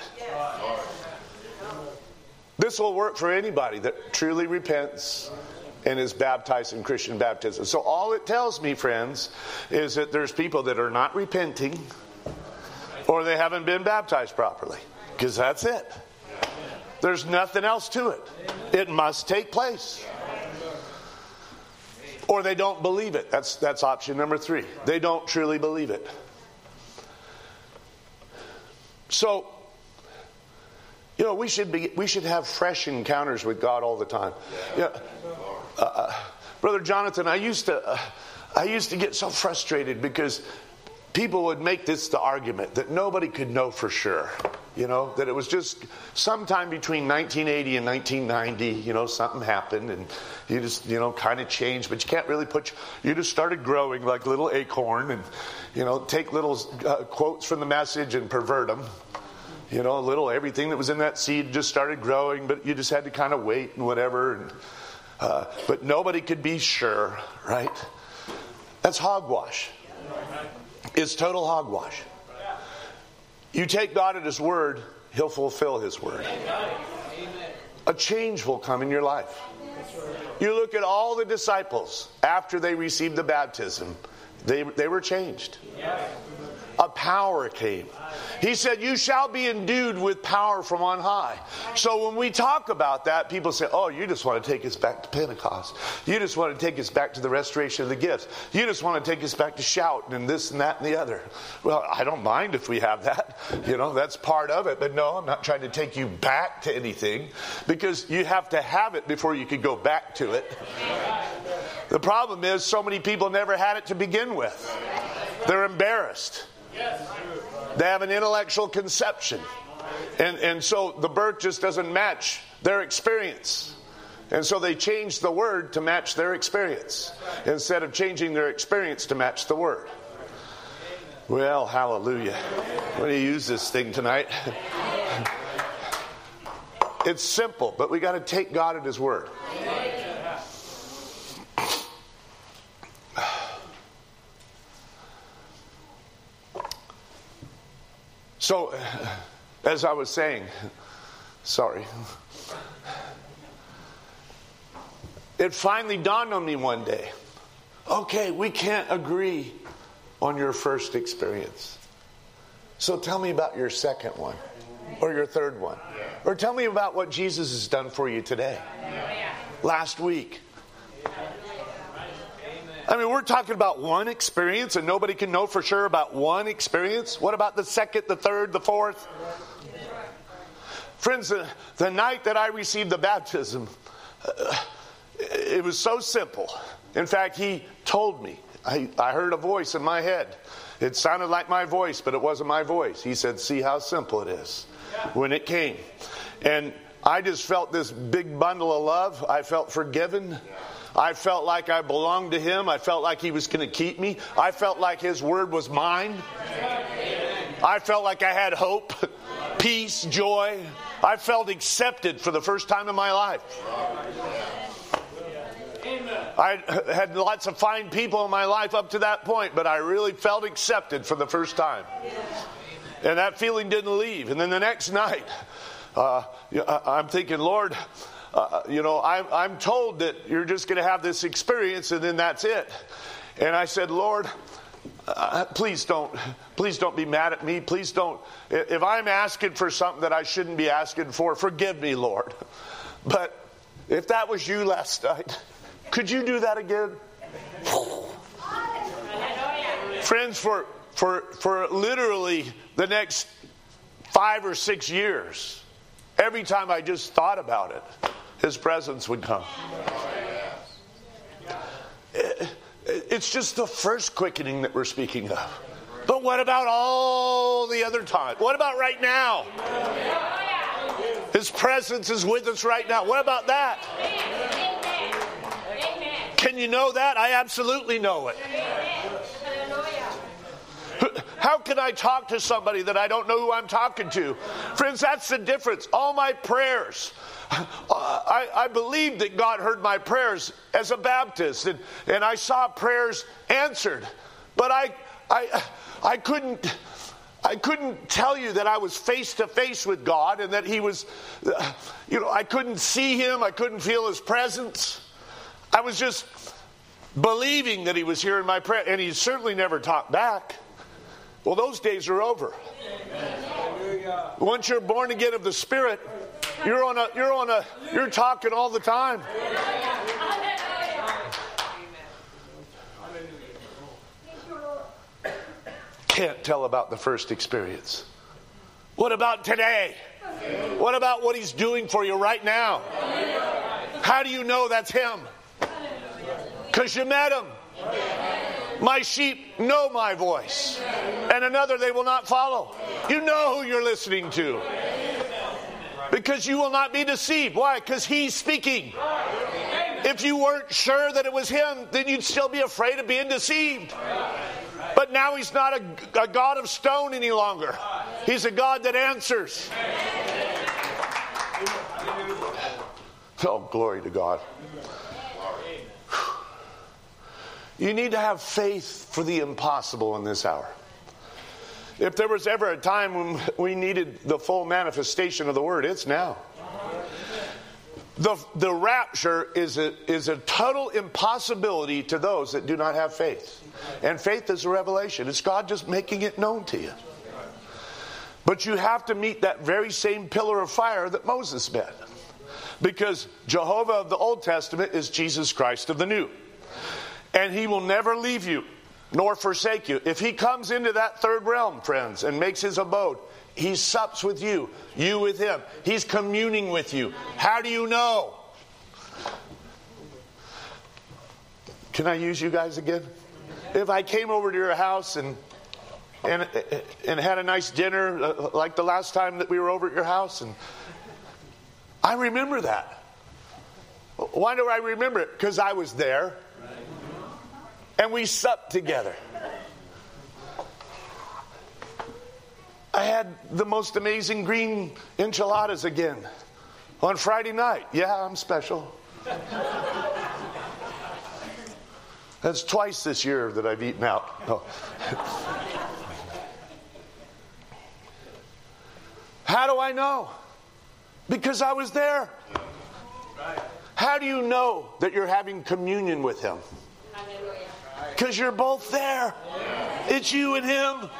This will work for anybody that truly repents and is baptized in Christian baptism. So all it tells me, friends, is that there's people that are not repenting, or they haven't been baptized properly. Because that's it. There's nothing else to it. It must take place. Or they don't believe it. That's that's option number three. They don't truly believe it. So, you know, we should be we should have fresh encounters with God all the time. Yeah. Uh, Brother Jonathan, I used to uh, I used to get so frustrated because people would make this the argument that nobody could know for sure. You know, that it was just sometime between nineteen eighty and nineteen ninety, you know, something happened and you just, you know, kind of changed, but you can't really put, you just started growing like a little acorn and, you know, take little uh, quotes from the message and pervert them. You know, a little, everything that was in that seed just started growing, but you just had to kind of wait and whatever. And, uh, but nobody could be sure, right? That's hogwash. It's total hogwash. You take God at his word, he'll fulfill his word. A change will come in your life. You look at all the disciples after they received the baptism, they, they were changed. A power came. He said, you shall be endued with power from on high. So when we talk about that, people say, oh, you just want to take us back to Pentecost. You just want to take us back to the restoration of the gifts. You just want to take us back to shouting and this and that and the other. Well, I don't mind if we have that. You know, that's part of it. But no, I'm not trying to take you back to anything, because you have to have it before you can go back to it. The problem is so many people never had it to begin with. They're embarrassed. They have an intellectual conception. And, and so the birth just doesn't match their experience. And so they change the word to match their experience instead of changing their experience to match the word. Well, hallelujah. I'm going to use this thing tonight. It's simple, but we got to take God at his word. So, as I was saying, sorry, it finally dawned on me one day, okay, we can't agree on your first experience. So tell me about your second one, or your third one. Or tell me about what Jesus has done for you today, last week. I mean, we're talking about one experience and nobody can know for sure about one experience. What about the second, the third, the fourth? Friends, the, the night that I received the baptism, uh, it was so simple. In fact, he told me. I, I heard a voice in my head. It sounded like my voice, but it wasn't my voice. He said, see how simple it is, when it came. And I just felt this big bundle of love. I felt forgiven. I felt like I belonged to him. I felt like he was going to keep me. I felt like his word was mine. I felt like I had hope, peace, joy. I felt accepted for the first time in my life. I had lots of fine people in my life up to that point, but I really felt accepted for the first time. And that feeling didn't leave. And then the next night, uh, I'm thinking, Lord, uh, you know, I'm, I'm told that you're just going to have this experience and then that's it. And I said, Lord, uh, please don't, please don't be mad at me. Please don't. If I'm asking for something that I shouldn't be asking for, forgive me, Lord. But if that was you last night, could you do that again? Friends, for for for literally the next five or six years, every time I just thought about it, His presence would come. It's just the first quickening that we're speaking of. But what about all the other times? What about right now? His presence is with us right now. What about that? Can you know that? I absolutely know it. How can I talk to somebody that I don't know who I'm talking to? Friends, that's the difference. All my prayers, I, I believe that God heard my prayers as a Baptist, and, and I saw prayers answered. But I, I, I couldn't... I couldn't tell you that I was face to face with God and that He was, you know, I couldn't see Him. I couldn't feel His presence. I was just believing that He was hearing my prayer, and He certainly never talked back. Well, those days are over. Once you're born again of the Spirit, you're on a, you're on a, you're talking all the time. Can't tell about the first experience. What about today? What about what He's doing for you right now? How do you know that's Him? Because you met Him. My sheep know my voice, and another they will not follow. You know who you're listening to, because you will not be deceived. Why? Because He's speaking. If you weren't sure that it was Him, then you'd still be afraid of being deceived. But now He's not a, a God of stone any longer. He's a God that answers. Oh, glory to God. You need to have faith for the impossible in this hour. If there was ever a time when we needed the full manifestation of the Word, it's now. The, the rapture is a, is a total impossibility to those that do not have faith. And faith is a revelation. It's God just making it known to you. But you have to meet that very same pillar of fire that Moses met. Because Jehovah of the Old Testament is Jesus Christ of the New. And He will never leave you nor forsake you. If He comes into that third realm, friends, and makes His abode, He sups with you, you with Him. He's communing with you. How do you know? Can I use you guys again? If I came over to your house and and and had a nice dinner, uh, like the last time that we were over at your house, and I remember that. Why do I remember it? Because I was there, and we supped together. I had the most amazing green enchiladas again on Friday night. Yeah, I'm special. That's twice this year that I've eaten out. No. How do I know? Because I was there. How do you know that you're having communion with Him? Because you're both there. It's you and Him.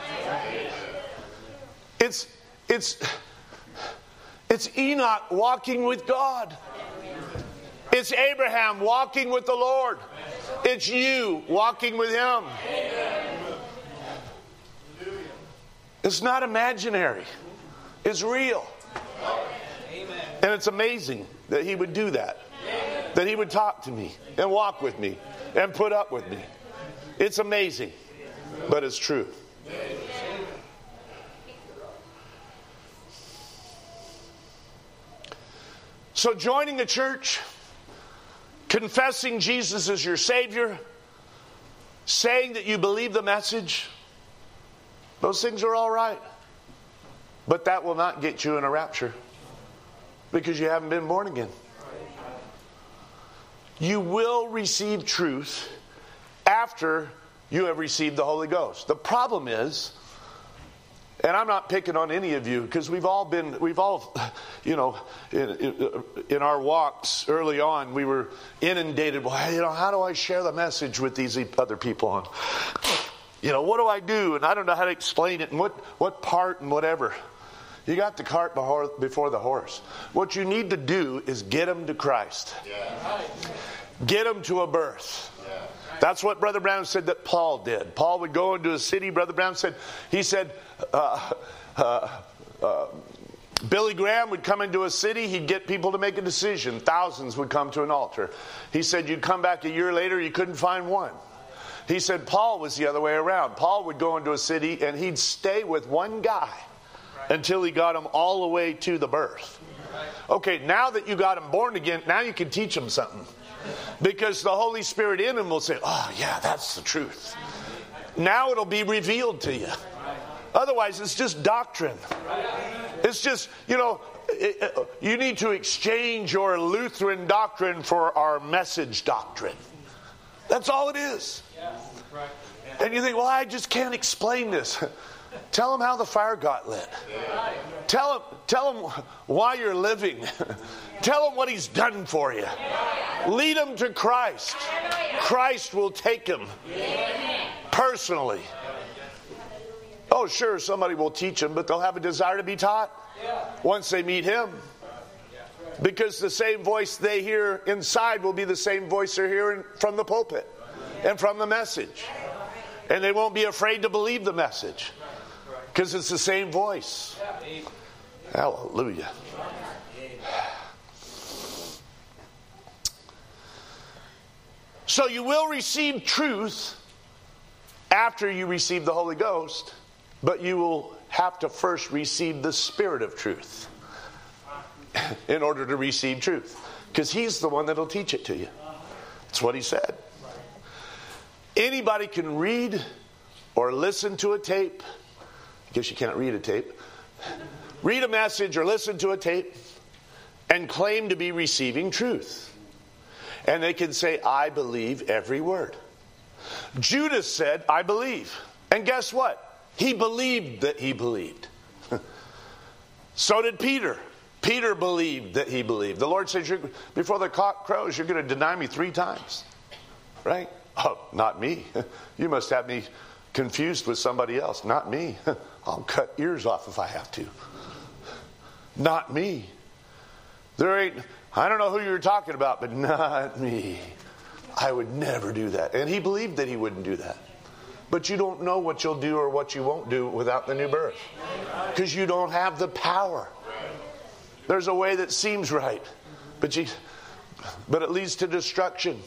It's it's it's Enoch walking with God. It's Abraham walking with the Lord. It's you walking with Him. It's not imaginary. It's real. And it's amazing that He would do that. That He would talk to me and walk with me and put up with me. It's amazing, but it's true. So joining a church, confessing Jesus as your Savior, saying that you believe the message, those things are all right. But that will not get you in a rapture, because you haven't been born again. you will receive truth after you have received the Holy Ghost. The problem is, and I'm not picking on any of you, because we've all been, we've all, you know, in, in, in our walks early on, we were inundated. Well, you know, how do I share the message with these other people? And, you know, what do I do? And I don't know how to explain it, and what, what part and whatever. You got the cart before the horse. What you need to do is get them to Christ. Yeah. Get them to a birth. Yeah. That's what Brother Brown said that Paul did. Paul would go into a city. Brother Brown said, he said, uh, uh, uh, Billy Graham would come into a city. He'd get people to make a decision. Thousands would come to an altar. He said, you'd come back a year later, you couldn't find one. He said Paul was the other way around. Paul would go into a city and he'd stay with one guy until he got him all the way to the birth. Okay, now that you got him born again, now you can teach him something. Because the Holy Spirit in him will say, oh yeah, that's the truth. Now it'll be revealed to you. Otherwise, it's just doctrine. It's just, you know, it, it, you need to exchange your Lutheran doctrine for our message doctrine. That's all it is. And you think, well, I just can't explain this. Tell them how the fire got lit. Tell them, tell them why you're living. Tell them what He's done for you. Lead them to Christ. Christ will take them personally. Oh, sure, somebody will teach them, but they'll have a desire to be taught once they meet Him. Because the same voice they hear inside will be the same voice they're hearing from the pulpit and from the message. And they won't be afraid to believe the message. Because it's the same voice. Hallelujah. So you will receive truth after you receive the Holy Ghost, but you will have to first receive the Spirit of truth in order to receive truth. Because He's the one that'll teach it to you. That's what He said. Anybody can read or listen to a tape. I guess you can't read a tape. Read a message or listen to a tape and claim to be receiving truth. And they can say, I believe every word. Judas said, I believe. And guess what? He believed that he believed. So did Peter. Peter believed that he believed. The Lord says, you're, before the cock crows, you're going to deny me three times. Right? Oh, not me. You must have me confused with somebody else. Not me. I'll cut ears off if I have to. Not me. There ain't, I don't know who you're talking about, but not me. I would never do that. And he believed that he wouldn't do that. But you don't know what you'll do or what you won't do without the new birth. Because you don't have the power. There's a way that seems right, but you, but it leads to destruction.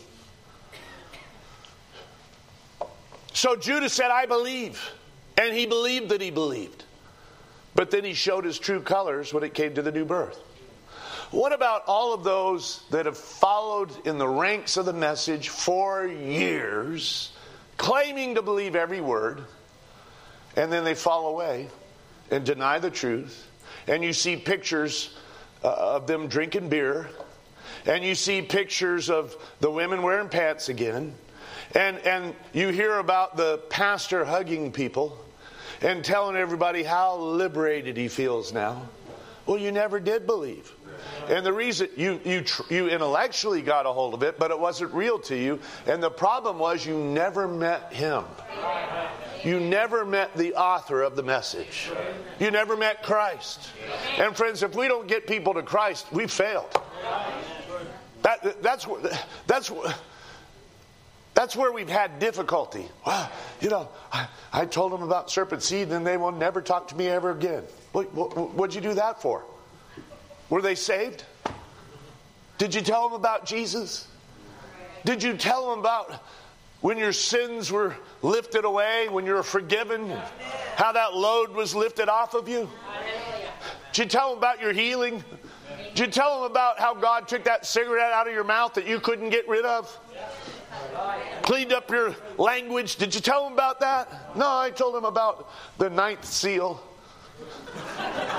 So Judas said, I believe. And he believed that he believed. But then he showed his true colors when it came to the new birth. What about all of those that have followed in the ranks of the message for years, claiming to believe every word, and then they fall away and deny the truth, and you see pictures uh, of them drinking beer, and you see pictures of the women wearing pants again, and, and you hear about the pastor hugging people and telling everybody how liberated he feels now. Well, you never did believe. And the reason you you you intellectually got a hold of it, but it wasn't real to you. And the problem was you never met Him. You never met the author of the message. You never met Christ. And friends, if we don't get people to Christ, we failed. That that's that's that's where we've had difficulty. Well, you know, I, I told them about serpent seed, and they will never talk to me ever again. What, what what'd you do that for? Were they saved? Did you tell them about Jesus? Did you tell them about when your sins were lifted away, when you were forgiven, how that load was lifted off of you? Did you tell them about your healing? Did you tell them about how God took that cigarette out of your mouth that you couldn't get rid of? Cleaned up your language? Did you tell them about that? No, I told them about the ninth seal.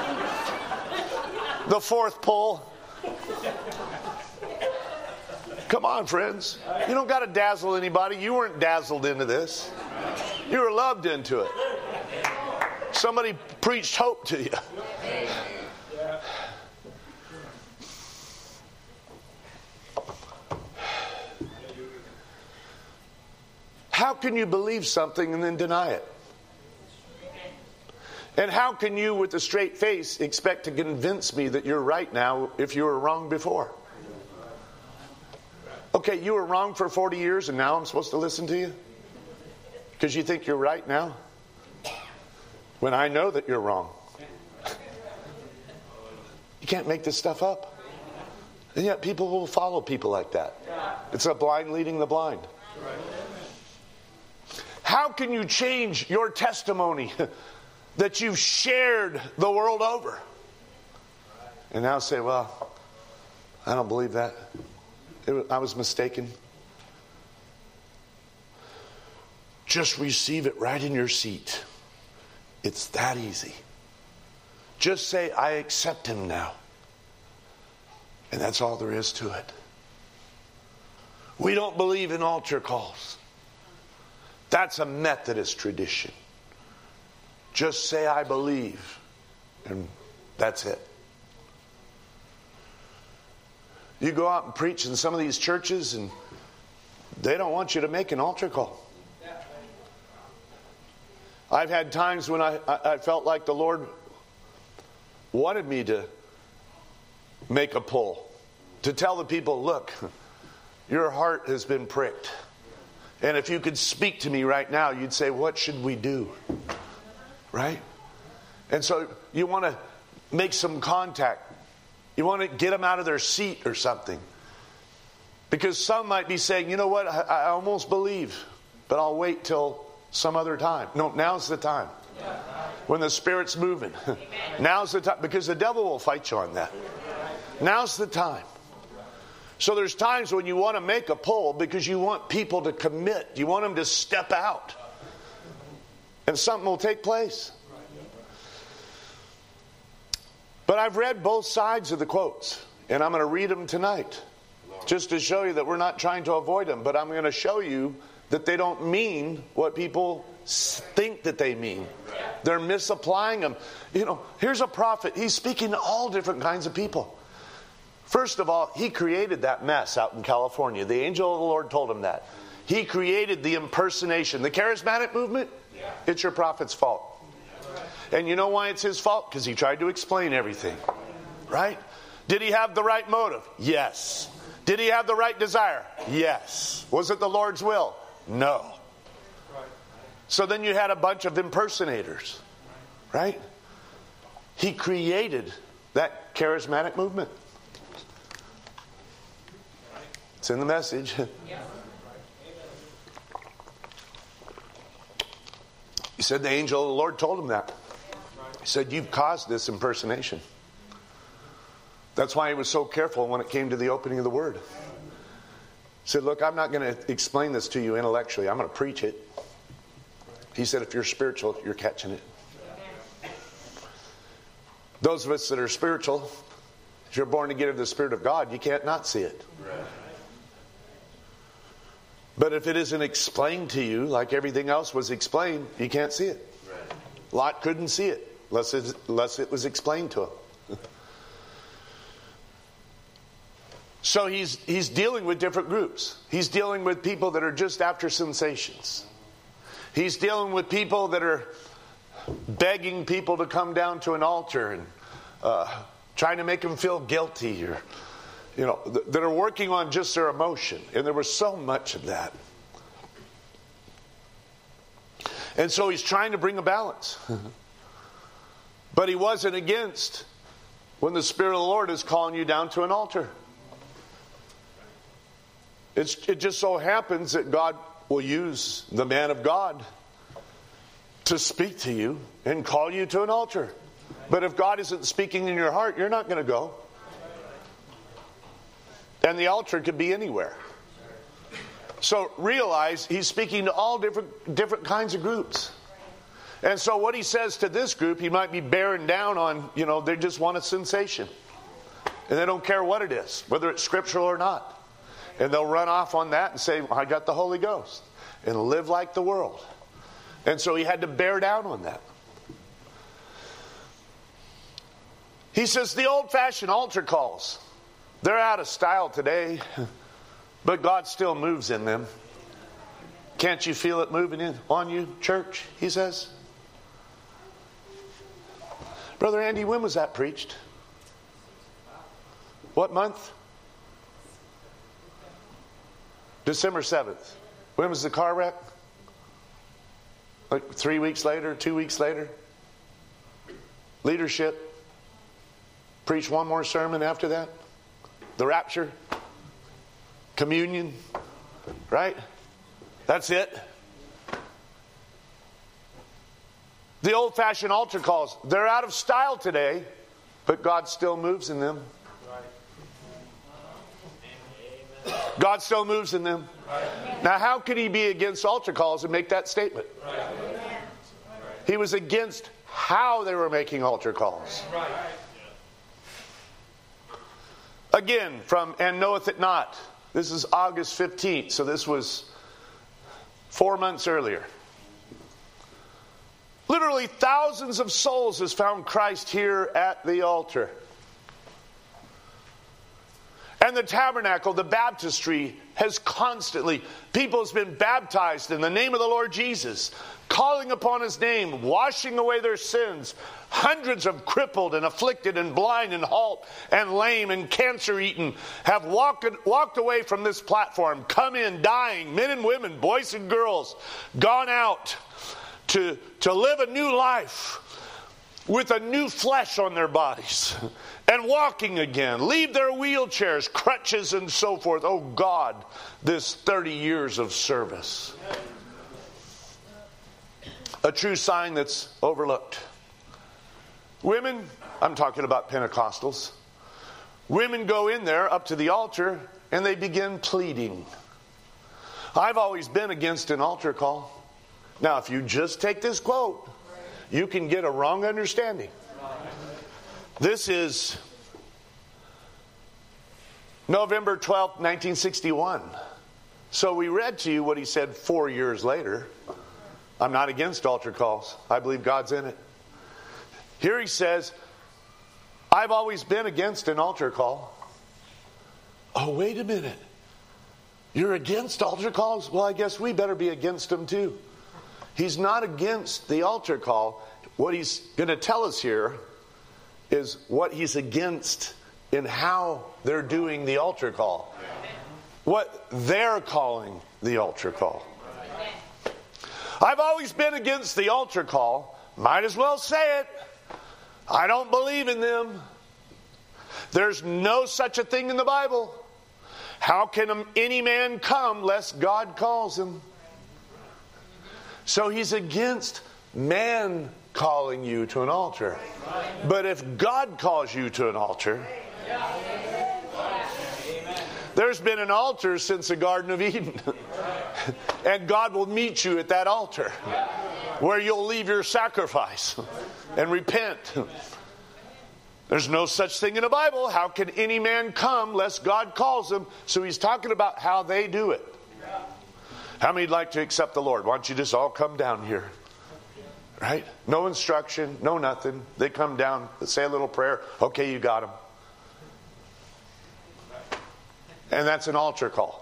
The fourth pull. Come on, friends. You don't got to dazzle anybody. You weren't dazzled into this. You were loved into it. Somebody preached hope to you. How can you believe something and then deny it? And how can you, with a straight face, expect to convince me that you're right now if you were wrong before? Okay, you were wrong for forty years and now I'm supposed to listen to you? Because you think you're right now? When I know that you're wrong. You can't make this stuff up. And yet people will follow people like that. It's a blind leading the blind. How can you change your testimony that you've shared the world over? And now say, well, I don't believe that. It was, I was mistaken. Just receive it right in your seat. It's that easy. Just say, I accept him now. And that's all there is to it. We don't believe in altar calls. That's a Methodist tradition. Just say, I believe. And that's it. You go out and preach in some of these churches and they don't want you to make an altar call. I've had times when I, I felt like the Lord wanted me to make a pull. To tell the people, look, your heart has been pricked. And if you could speak to me right now, you'd say, what should we do? Right? And so you want to make some contact. You want to get them out of their seat or something. Because some might be saying, you know what, I, I almost believe, but I'll wait till some other time. No, now's the time. When the Spirit's moving. Now's the time. Because the devil will fight you on that. Now's the time. So there's times when you want to make a pull because you want people to commit. You want them to step out. And something will take place. But I've read both sides of the quotes. And I'm going to read them tonight. Just to show you that we're not trying to avoid them. But I'm going to show you that they don't mean what people think that they mean. They're misapplying them. You know, here's a prophet. He's speaking to all different kinds of people. First of all, he created that mess out in California. The angel of the Lord told him that. He created the impersonation. The charismatic movement, it's your prophet's fault. And you know why it's his fault? Because he tried to explain everything. Right? Did he have the right motive? Yes. Did he have the right desire? Yes. Was it the Lord's will? No. So then you had a bunch of impersonators. Right? He created that charismatic movement. It's in the message. He said the angel of the Lord told him that. He said, you've caused this impersonation. That's why he was so careful when it came to the opening of the word. He said, look, I'm not going to explain this to you intellectually. I'm going to preach it. He said, if you're spiritual, you're catching it. Those of us that are spiritual, if you're born again of the Spirit of God, you can't not see it. But if it isn't explained to you like everything else was explained, you can't see it. Lot couldn't see it unless it, unless it was explained to him. So he's he's dealing with different groups. He's dealing with people that are just after sensations. He's dealing with people that are begging people to come down to an altar and uh, trying to make them feel guilty, or you know, th- that are working on just their emotion. And there was so much of that. And so he's trying to bring a balance. But he wasn't against when the Spirit of the Lord is calling you down to an altar. It's, it just so happens that God will use the man of God to speak to you and call you to an altar. But if God isn't speaking in your heart, you're not going to go. And the altar could be anywhere. So realize he's speaking to all different different kinds of groups. And so what he says to this group, he might be bearing down on, you know, they just want a sensation. And they don't care what it is, whether it's scriptural or not. And they'll run off on that and say, well, I got the Holy Ghost, and live like the world. And so he had to bear down on that. He says the old-fashioned altar calls, they're out of style today, but God still moves in them. Can't you feel it moving in on you, church? He says. Brother Andy, when was that preached? What month? December seventh. When was the car wreck? Like three weeks later, two weeks later? Leadership. Preach one more sermon after that. The rapture. Communion. Right? That's it. The old-fashioned altar calls, they're out of style today, but God still moves in them. God still moves in them. Now, how could he be against altar calls and make that statement? He was against how they were making altar calls. Again, from And Knoweth It Not. This is August fifteenth, so this was four months earlier. Literally thousands of souls has found Christ here at the altar. And the tabernacle, the baptistry, has constantly, people has been baptized in the name of the Lord Jesus, calling upon his name, washing away their sins. Hundreds of crippled and afflicted and blind and halt and lame and cancer-eaten have walked, walked away from this platform, come in dying, men and women, boys and girls, gone out to, to live a new life with a new flesh on their bodies and walking again, leave their wheelchairs, crutches and so forth. Oh God, this thirty years of service. A true sign that's overlooked. Women, I'm talking about Pentecostals. Women go in there up to the altar and they begin pleading. I've always been against an altar call. Now, if you just take this quote, you can get a wrong understanding. This is November twelfth, nineteen sixty-one. So we read to you what he said four years later. I'm not against altar calls. I believe God's in it. Here he says, I've always been against an altar call. Oh, wait a minute. You're against altar calls? Well, I guess we better be against them too. He's not against the altar call. What he's going to tell us here is what he's against in how they're doing the altar call. What they're calling the altar call. I've always been against the altar call. Might as well say it. I don't believe in them. There's no such a thing in the Bible. How can any man come lest God calls him? So he's against man calling you to an altar. But if God calls you to an altar, there's been an altar since the Garden of Eden. And God will meet you at that altar where you'll leave your sacrifice and repent. There's no such thing in the Bible. How can any man come lest God calls him? So he's talking about how they do it. How many'd like to accept the Lord? Why don't you just all come down here? Right? No instruction, no nothing. They come down, say a little prayer. Okay, you got them. And that's an altar call.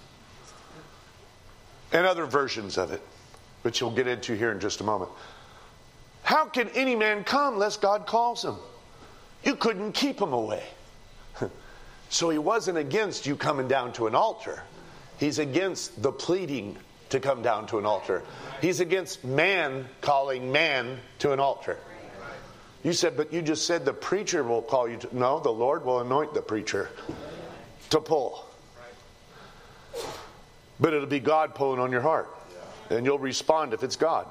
And other versions of it, which we'll get into here in just a moment. How can any man come lest God calls him? You couldn't keep him away. So he wasn't against you coming down to an altar. He's against the pleading to come down to an altar. He's against man calling man to an altar. You said, but you just said the preacher will call you to... No, the Lord will anoint the preacher to pull. But it'll be God pulling on your heart. And you'll respond if it's God.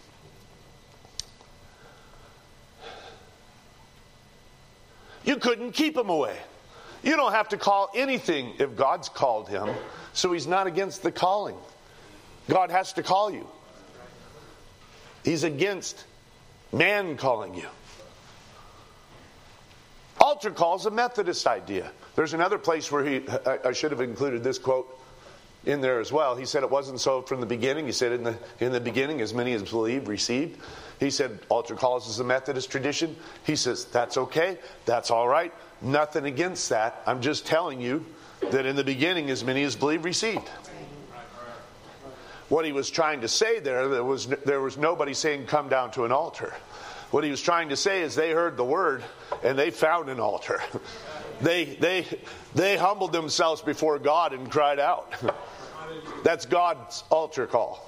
You couldn't keep him away. You don't have to call anything if God's called him. So he's not against the calling. God has to call you. He's against man calling you. Altar call is a Methodist idea. There's another place where he, I, I should have included this quote in there as well. He said it wasn't so from the beginning. He said in the in the beginning, as many as believed received. He said altar calls is a Methodist tradition. He says that's okay, that's all right, nothing against that. I'm just telling you that in the beginning, as many as believed received. What he was trying to say there, there was there was nobody saying come down to an altar. What he was trying to say is they heard the word and they found an altar. They they they humbled themselves before God and cried out. That's God's altar call.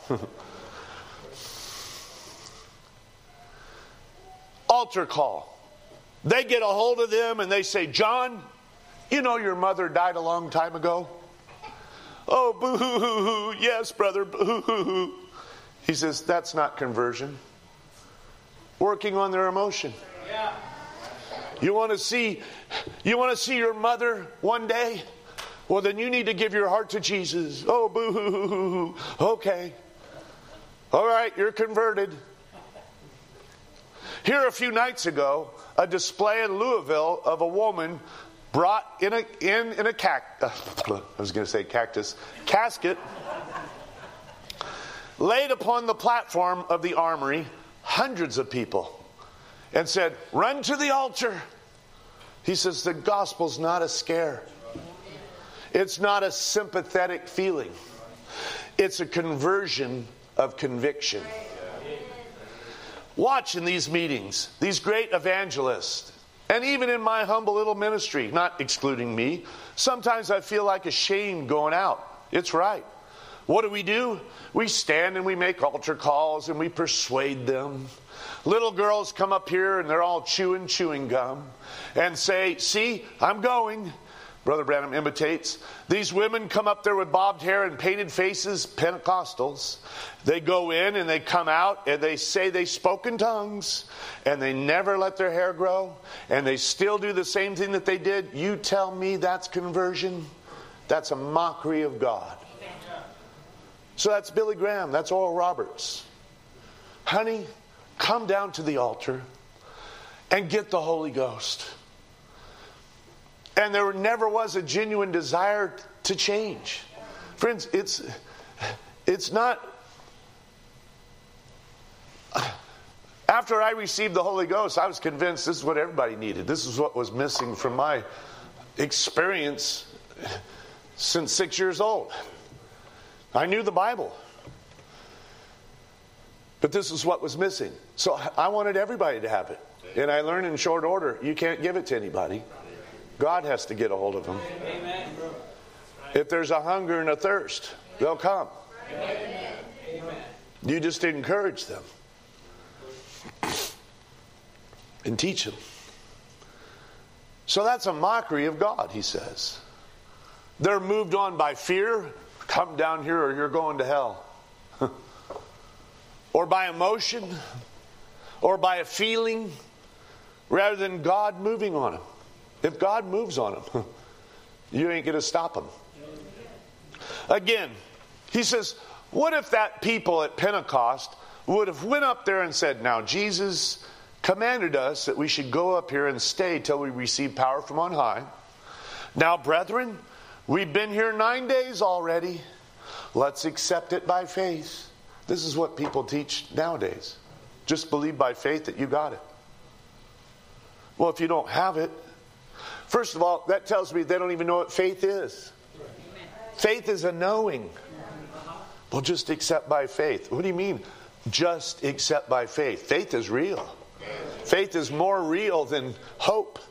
Altar call. They get a hold of them and they say, John, you know your mother died a long time ago? Oh, boo-hoo-hoo-hoo. Yes, brother, boo-hoo-hoo-hoo. He says, that's not conversion. Working on their emotion. Yeah. You want to see, you want to see your mother one day? Well, then you need to give your heart to Jesus. Oh, boo-hoo-hoo-hoo. Okay. All right, you're converted. Here a few nights ago, a display in Louisville of a woman brought in a in in a cact I was going to say cactus casket laid upon the platform of the Armory, hundreds of people, and said, "Run to the altar." He says the gospel's not a scare. It's not a sympathetic feeling. It's a conversion of conviction. Watch in these meetings, these great evangelists, and even in my humble little ministry, not excluding me, sometimes I feel like ashamed going out. It's right. What do we do? We stand and we make altar calls and we persuade them. Little girls come up here and they're all chewing chewing gum and say, see, I'm going. Brother Branham imitates. These women come up there with bobbed hair and painted faces, Pentecostals. They go in and they come out and they say they spoke in tongues and they never let their hair grow and they still do the same thing that they did. You tell me that's conversion? That's a mockery of God. So that's Billy Graham. That's Oral Roberts. Honey, come down to the altar and get the Holy Ghost. And there never was a genuine desire to change. Friends, it's it's not... After I received the Holy Ghost, I was convinced this is what everybody needed. This is what was missing from my experience since six years old. I knew the Bible. But this is what was missing. So I wanted everybody to have it. And I learned in short order, you can't give it to anybody. God has to get a hold of them. Amen. If there's a hunger and a thirst, they'll come. Amen. You just encourage them and teach them. So that's a mockery of God, he says. They're moved on by fear. Come down here or you're going to hell. Or by emotion. Or by a feeling. Rather than God moving on them. If God moves on them, you ain't going to stop them. Again, he says, what if that people at Pentecost would have went up there and said, now Jesus commanded us that we should go up here and stay till we receive power from on high. Now, brethren, we've been here nine days already. Let's accept it by faith. This is what people teach nowadays. Just believe by faith that you got it. Well, if you don't have it, first of all, that tells me they don't even know what faith is. Faith is a knowing. Well, just accept by faith. What do you mean, just accept by faith? Faith is real. Faith is more real than hope.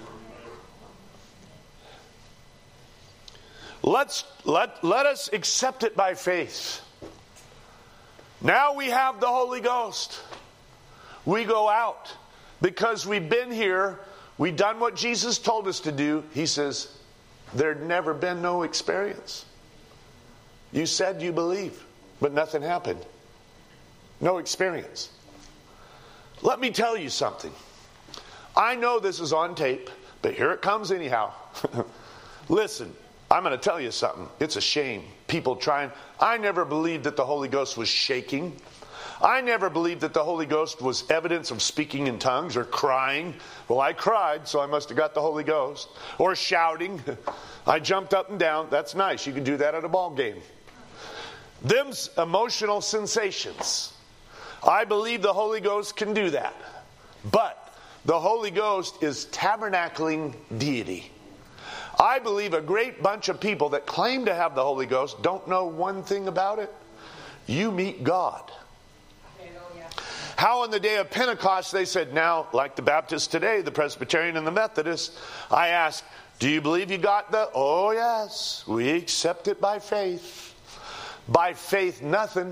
Let's let, let us accept it by faith. Now we have the Holy Ghost. We go out because we've been here. We've done what Jesus told us to do. He says, there'd never been no experience. You said you believe, but nothing happened. No experience. Let me tell you something. I know this is on tape, but here it comes anyhow. Listen, I'm going to tell you something. It's a shame. People trying. I never believed that the Holy Ghost was shaking. I never believed that the Holy Ghost was evidence of speaking in tongues or crying. Well, I cried, so I must have got the Holy Ghost. Or shouting. I jumped up and down. That's nice. You can do that at a ball game. Them's emotional sensations. I believe the Holy Ghost can do that. But the Holy Ghost is tabernacling deity. I believe a great bunch of people that claim to have the Holy Ghost don't know one thing about it. You meet God. How on the day of Pentecost they said, now, like the Baptists today, the Presbyterian and the Methodist, I asked, do you believe you got the? Oh yes, we accept it by faith. By faith, nothing.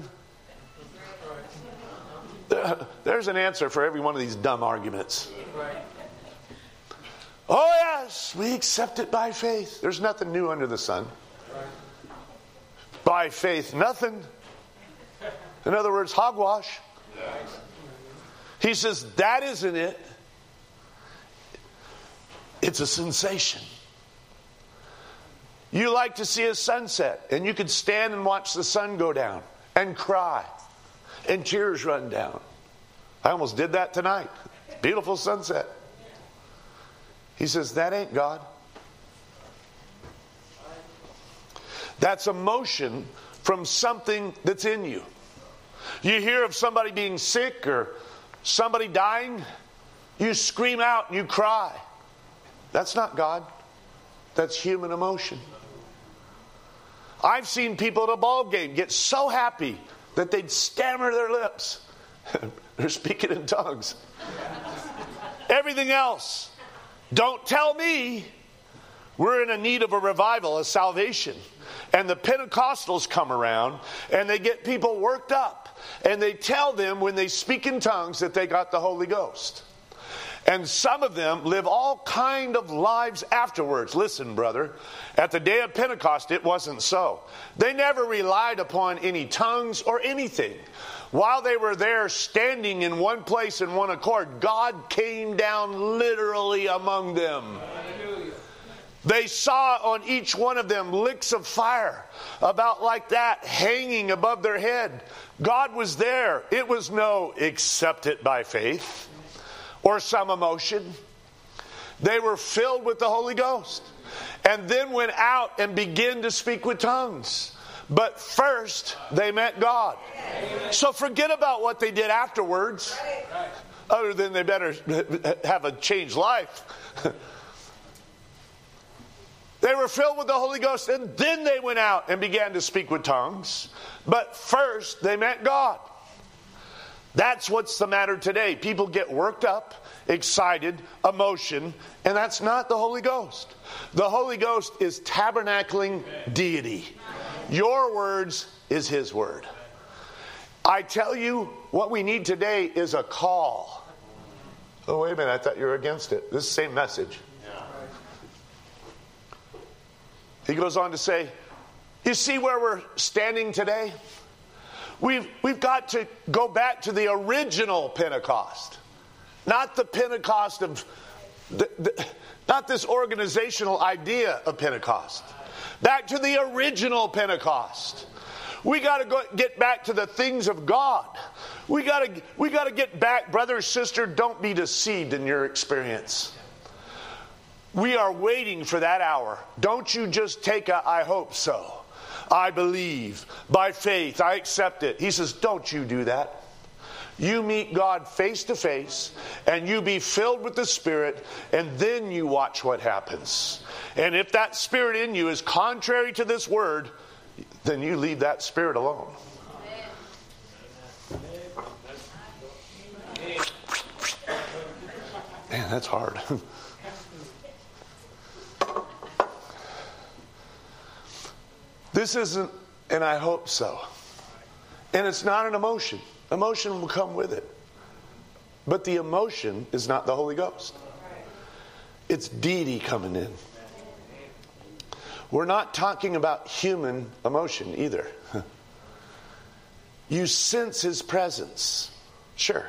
There's an answer for every one of these dumb arguments. Oh yes, we accept it by faith. There's nothing new under the sun. By faith, nothing. In other words, hogwash. He says, that isn't it. It's a sensation. You like to see a sunset, and you could stand and watch the sun go down and cry, and tears run down. I almost did that tonight. Beautiful sunset. He says, that ain't God. That's emotion from something that's in you. You hear of somebody being sick or somebody dying, you scream out and you cry. That's not God. That's human emotion. I've seen people at a ball game get so happy that they'd stammer their lips. They're speaking in tongues. Everything else, don't tell me. We're in a need of a revival, a salvation. And the Pentecostals come around and they get people worked up. And they tell them when they speak in tongues that they got the Holy Ghost. And some of them live all kind of lives afterwards. Listen, brother, at the day of Pentecost, it wasn't so. They never relied upon any tongues or anything. While they were there standing in one place in one accord, God came down literally among them. Hallelujah. They saw on each one of them licks of fire, about like that, hanging above their head. God was there. It was no accept it by faith or some emotion. They were filled with the Holy Ghost and then went out and began to speak with tongues. But first, they met God. So forget about what they did afterwards, other than they better have a changed life. They were filled with the Holy Ghost, and then they went out and began to speak with tongues. But first, they met God. That's what's the matter today. People get worked up, excited, emotion, and that's not the Holy Ghost. The Holy Ghost is tabernacling deity. Your words is His word. I tell you, what we need today is a call. Oh, wait a minute, I thought you were against it. This is the same message. He goes on to say, you see where we're standing today? We've, we've got to go back to the original Pentecost. Not the Pentecost of, the, the, not this organizational idea of Pentecost. Back to the original Pentecost. We got to go get back to the things of God. We got to we got to get back, brother, sister, don't be deceived in your experience. We are waiting for that hour. Don't you just take a I hope so. I believe. By faith, I accept it. He says, don't you do that. You meet God face to face, and you be filled with the Spirit, and then you watch what happens. And if that Spirit in you is contrary to this word, then you leave that Spirit alone. Man, that's hard. This isn't, and I hope so. And it's not an emotion. Emotion will come with it. But the emotion is not the Holy Ghost. It's deity coming in. We're not talking about human emotion either. You sense His presence. Sure.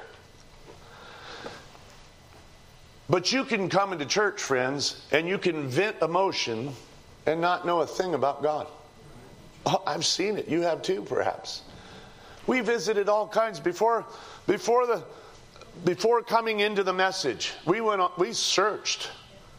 But you can come into church, friends, and you can vent emotion and not know a thing about God. Oh, I've seen it. You have too, perhaps. We visited all kinds before before the before coming into the message. We went on, we searched.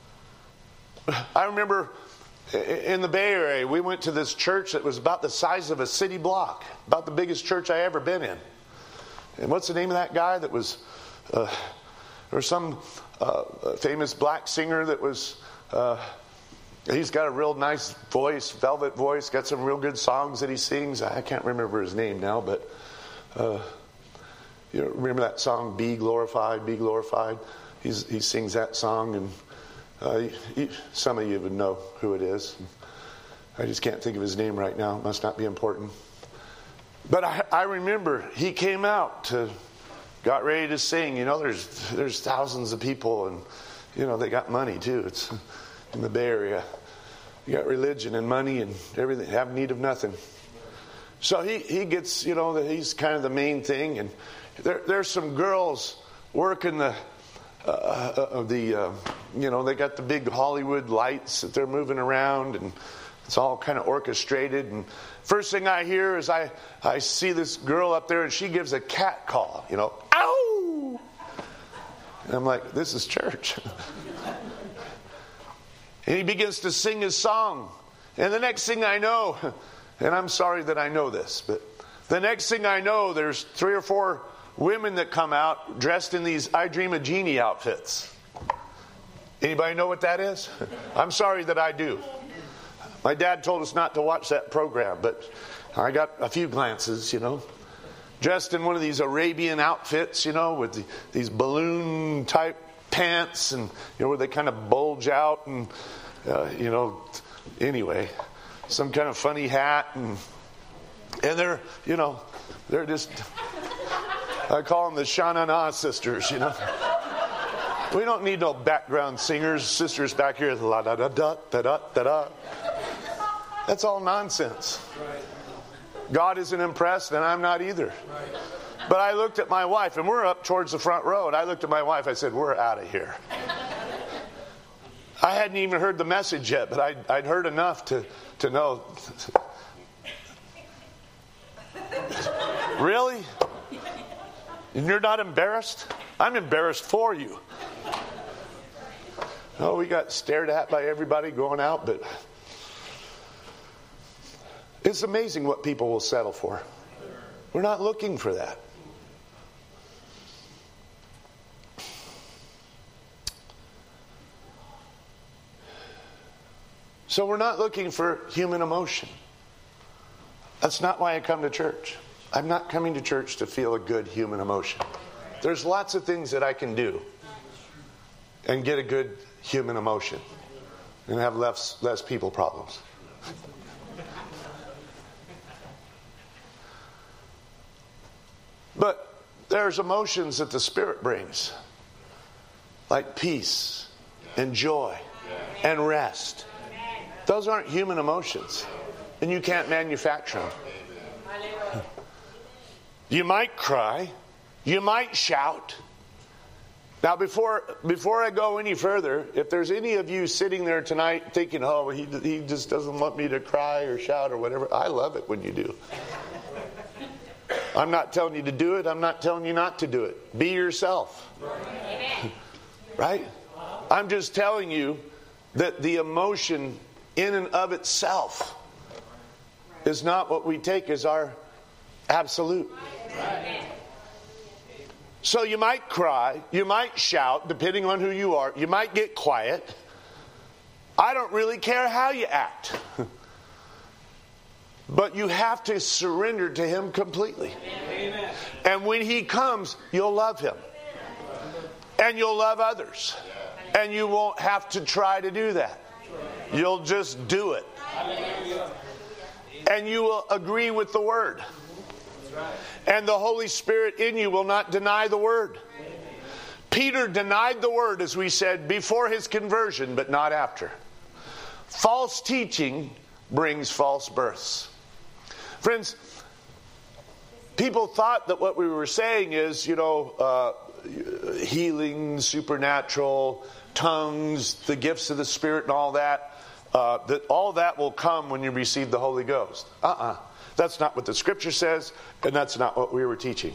I remember in the Bay Area, we went to this church that was about the size of a city block, about the biggest church I ever been in. And what's the name of that guy that was, uh, or some uh, famous black singer that was, uh, he's got a real nice voice, velvet voice, got some real good songs that he sings. I can't remember his name now, but uh, you know, remember that song, Be Glorified, Be Glorified? He's, he sings that song, and Uh, you, some of you would know who it is. I just can't think of his name right now. It must not be important. But I, I remember he came out to, got ready to sing. You know, there's there's thousands of people, and you know they got money too. It's in the Bay Area. You got religion and money and everything. Have need of nothing. So he he gets, you know, that he's kind of the main thing, and there there's some girls working the. Uh, uh, the uh, you know, they got the big Hollywood lights that they're moving around, and it's all kind of orchestrated. And first thing I hear is I I see this girl up there, and she gives a cat call, you know, ow! And I'm like, this is church. And he begins to sing his song, and the next thing I know, and I'm sorry that I know this, but the next thing I know, there's three or four women that come out dressed in these I Dream of Jeannie outfits. Anybody know what that is? I'm sorry that I do. My dad told us not to watch that program, but I got a few glances, you know. Dressed in one of these Arabian outfits, you know, with the, these balloon type pants, and you know where they kind of bulge out, and uh, you know, anyway, some kind of funny hat, and and they're, you know, they're just. I call them the Shana Na sisters, you know. We don't need no background singers, sisters back here, la da da da da da da da. That's all nonsense. God isn't impressed, and I'm not either. But I looked at my wife, and we're up towards the front row, and I looked at my wife, I said, we're out of here. I hadn't even heard the message yet, but I'd, I'd heard enough to, to know. Really? And you're not embarrassed? I'm embarrassed for you. Oh, we got stared at by everybody going out, but it's amazing what people will settle for. We're not looking for that. So we're not looking for human emotion. That's not why I come to church. I'm not coming to church to feel a good human emotion. There's lots of things that I can do and get a good human emotion and have less less people problems. But there's emotions that the Spirit brings, like peace and joy and rest. Those aren't human emotions, and you can't manufacture them. You might cry. You might shout. Now, before before I go any further, if there's any of you sitting there tonight thinking, oh, he, he just doesn't want me to cry or shout or whatever, I love it when you do. I'm not telling you to do it. I'm not telling you not to do it. Be yourself. Right? I'm just telling you that the emotion in and of itself is not what we take as our absolute. So you might cry, you might shout, depending on who you are. You might get quiet. I don't really care how you act. But you have to surrender to Him completely. Amen. And when He comes, you'll love Him. And you'll love others. And you won't have to try to do that. You'll just do it. And you will agree with the Word. And the Holy Spirit in you will not deny the Word. Peter denied the Word, as we said, before his conversion, but not after. False teaching brings false births. Friends, people thought that what we were saying is, you know, uh, healing, supernatural, tongues, the gifts of the Spirit and all that. uh, that all that will come when you receive the Holy Ghost. Uh-uh. That's not what the Scripture says, and that's not what we were teaching.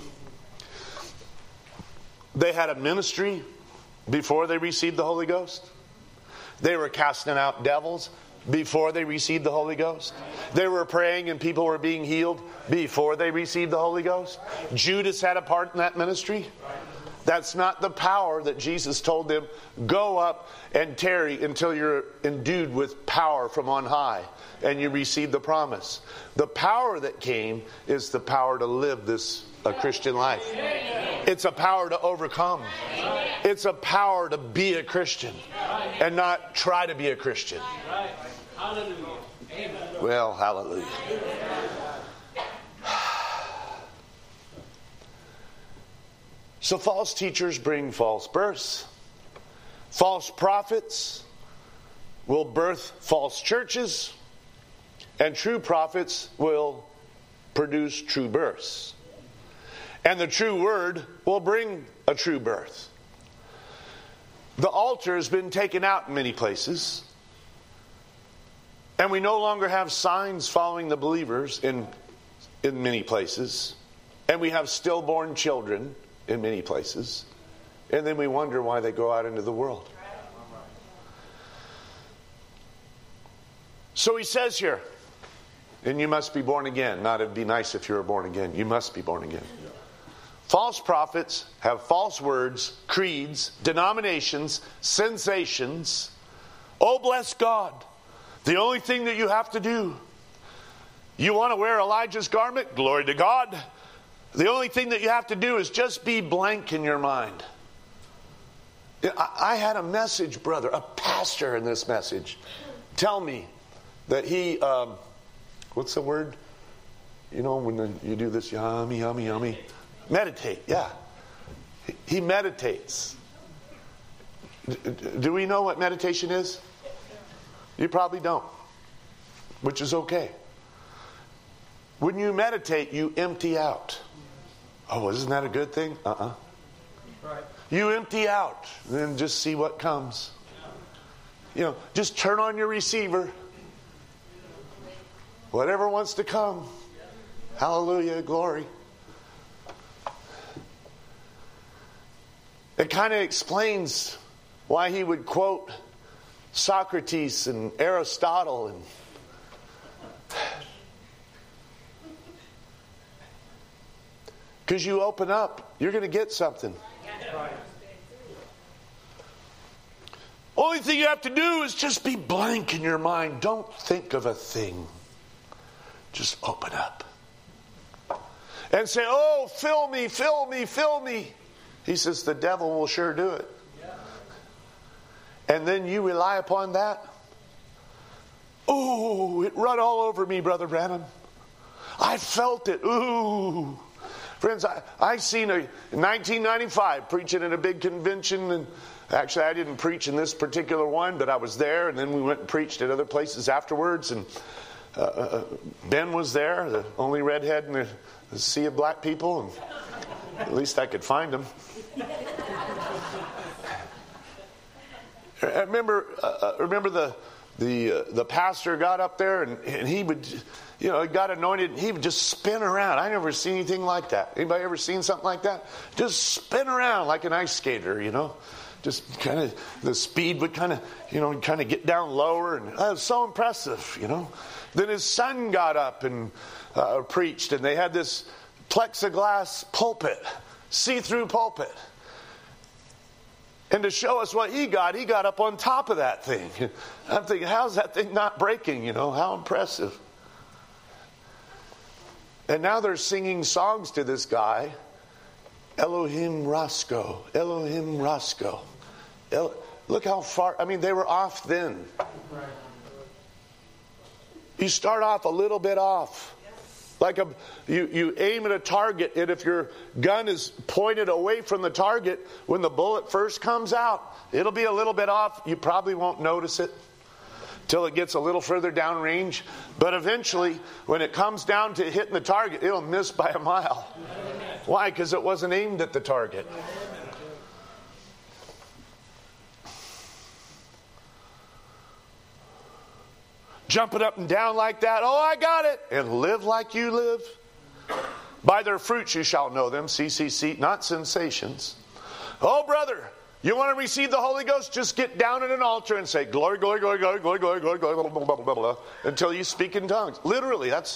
They had a ministry before they received the Holy Ghost. They were casting out devils before they received the Holy Ghost. They were praying and people were being healed before they received the Holy Ghost. Judas had a part in that ministry. That's not the power that Jesus told them, go up and tarry until you're endued with power from on high and you receive the promise. The power that came is the power to live this a Christian life. It's a power to overcome. It's a power to be a Christian and not try to be a Christian. Well, hallelujah. So false teachers bring false births. False prophets will birth false churches. And true prophets will produce true births. And the true word will bring a true birth. The altar has been taken out in many places. And we no longer have signs following the believers in, in many places. And we have stillborn children in many places. And then we wonder why they go out into the world. So he says here, and you must be born again. Not it'd be nice if you were born again. You must be born again. False prophets have false words, creeds, denominations, sensations. Oh, bless God. The only thing that you have to do, you want to wear Elijah's garment? Glory to God. The only thing that you have to do is just be blank in your mind. I had a message, brother, a pastor in this message, tell me that he, um, what's the word? You know, when you do this, yummy, yummy, yummy. Meditate, yeah. He meditates. Do we know what meditation is? You probably don't, which is okay. When you meditate, you empty out. Oh, isn't that a good thing? Uh-uh. Right. You empty out, then just see what comes. You know, just turn on your receiver. Whatever wants to come. Hallelujah, glory. It kind of explains why he would quote Socrates and Aristotle and because you open up, you're going to get something. Only thing you have to do is just be blank in your mind. Don't think of a thing. Just open up. And say, oh, fill me, fill me, fill me. He says, the devil will sure do it. And then you rely upon that. Ooh, it run all over me, Brother Branham. I felt it. Ooh. Friends, I, I seen a in nineteen ninety-five preaching at a big convention, and actually I didn't preach in this particular one, but I was there, and then we went and preached at other places afterwards, and uh, uh, Ben was there, the only redhead in the, the sea of black people, and at least I could find him. I remember, uh, remember the the uh, the pastor got up there and, and he would, you know, got anointed. And he would just spin around. I never seen anything like that. Anybody ever seen something like that? Just spin around like an ice skater, you know. Just kind of the speed would kind of, you know, kind of get down lower, and that was so impressive, you know. Then his son got up and uh, preached, and they had this plexiglass pulpit, see-through pulpit. And to show us what he got, he got up on top of that thing. I'm thinking, how's that thing not breaking? You know, how impressive. And now they're singing songs to this guy. Elohim Roscoe. Elohim Roscoe. El- Look how far, I mean, they were off then. You start off a little bit off. Like a, you, you aim at a target, and if your gun is pointed away from the target, when the bullet first comes out, it'll be a little bit off. You probably won't notice it till it gets a little further down range. But eventually, when it comes down to hitting the target, it'll miss by a mile. Why? Because it wasn't aimed at the target. jumping up and down like that. Oh, I got it. And live like you live. By their fruits you shall know them. C C C, not sensations. Oh, brother, you want to receive the Holy Ghost? Just get down at an altar and say, glory, glory, glory, glory, glory, glory, glory, glory, blah, blah, blah, blah, blah, until you speak in tongues. Literally, that's...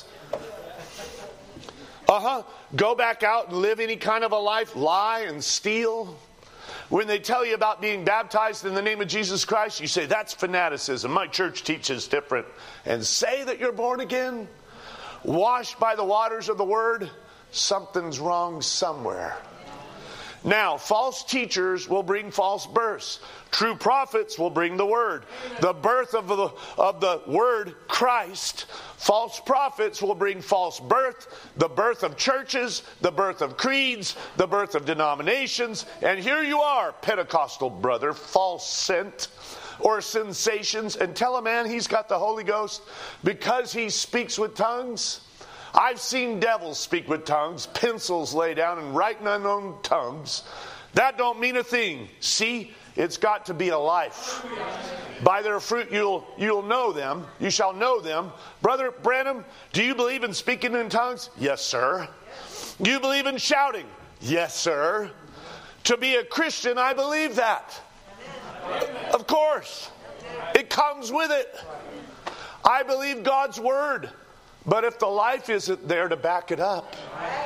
Uh-huh. Go back out and live any kind of a life, lie and steal. When they tell you about being baptized in the name of Jesus Christ, you say, that's fanaticism. My church teaches different. And say that you're born again, washed by the waters of the Word. Something's wrong somewhere. Now, false teachers will bring false births. True prophets will bring the Word. The birth of the, of the Word, Christ. False prophets will bring false birth, the birth of churches, the birth of creeds, the birth of denominations. And here you are, Pentecostal brother, false scent or sensations. And tell a man he's got the Holy Ghost because he speaks with tongues. I've seen devils speak with tongues, pencils lay down and write in unknown tongues. That don't mean a thing. See, it's got to be a life. By their fruit you'll you'll know them. You shall know them. Brother Branham, do you believe in speaking in tongues? Yes, sir. Do you believe in shouting? Yes, sir. To be a Christian, I believe that. Of course. It comes with it. I believe God's Word. But if the life isn't there to back it up.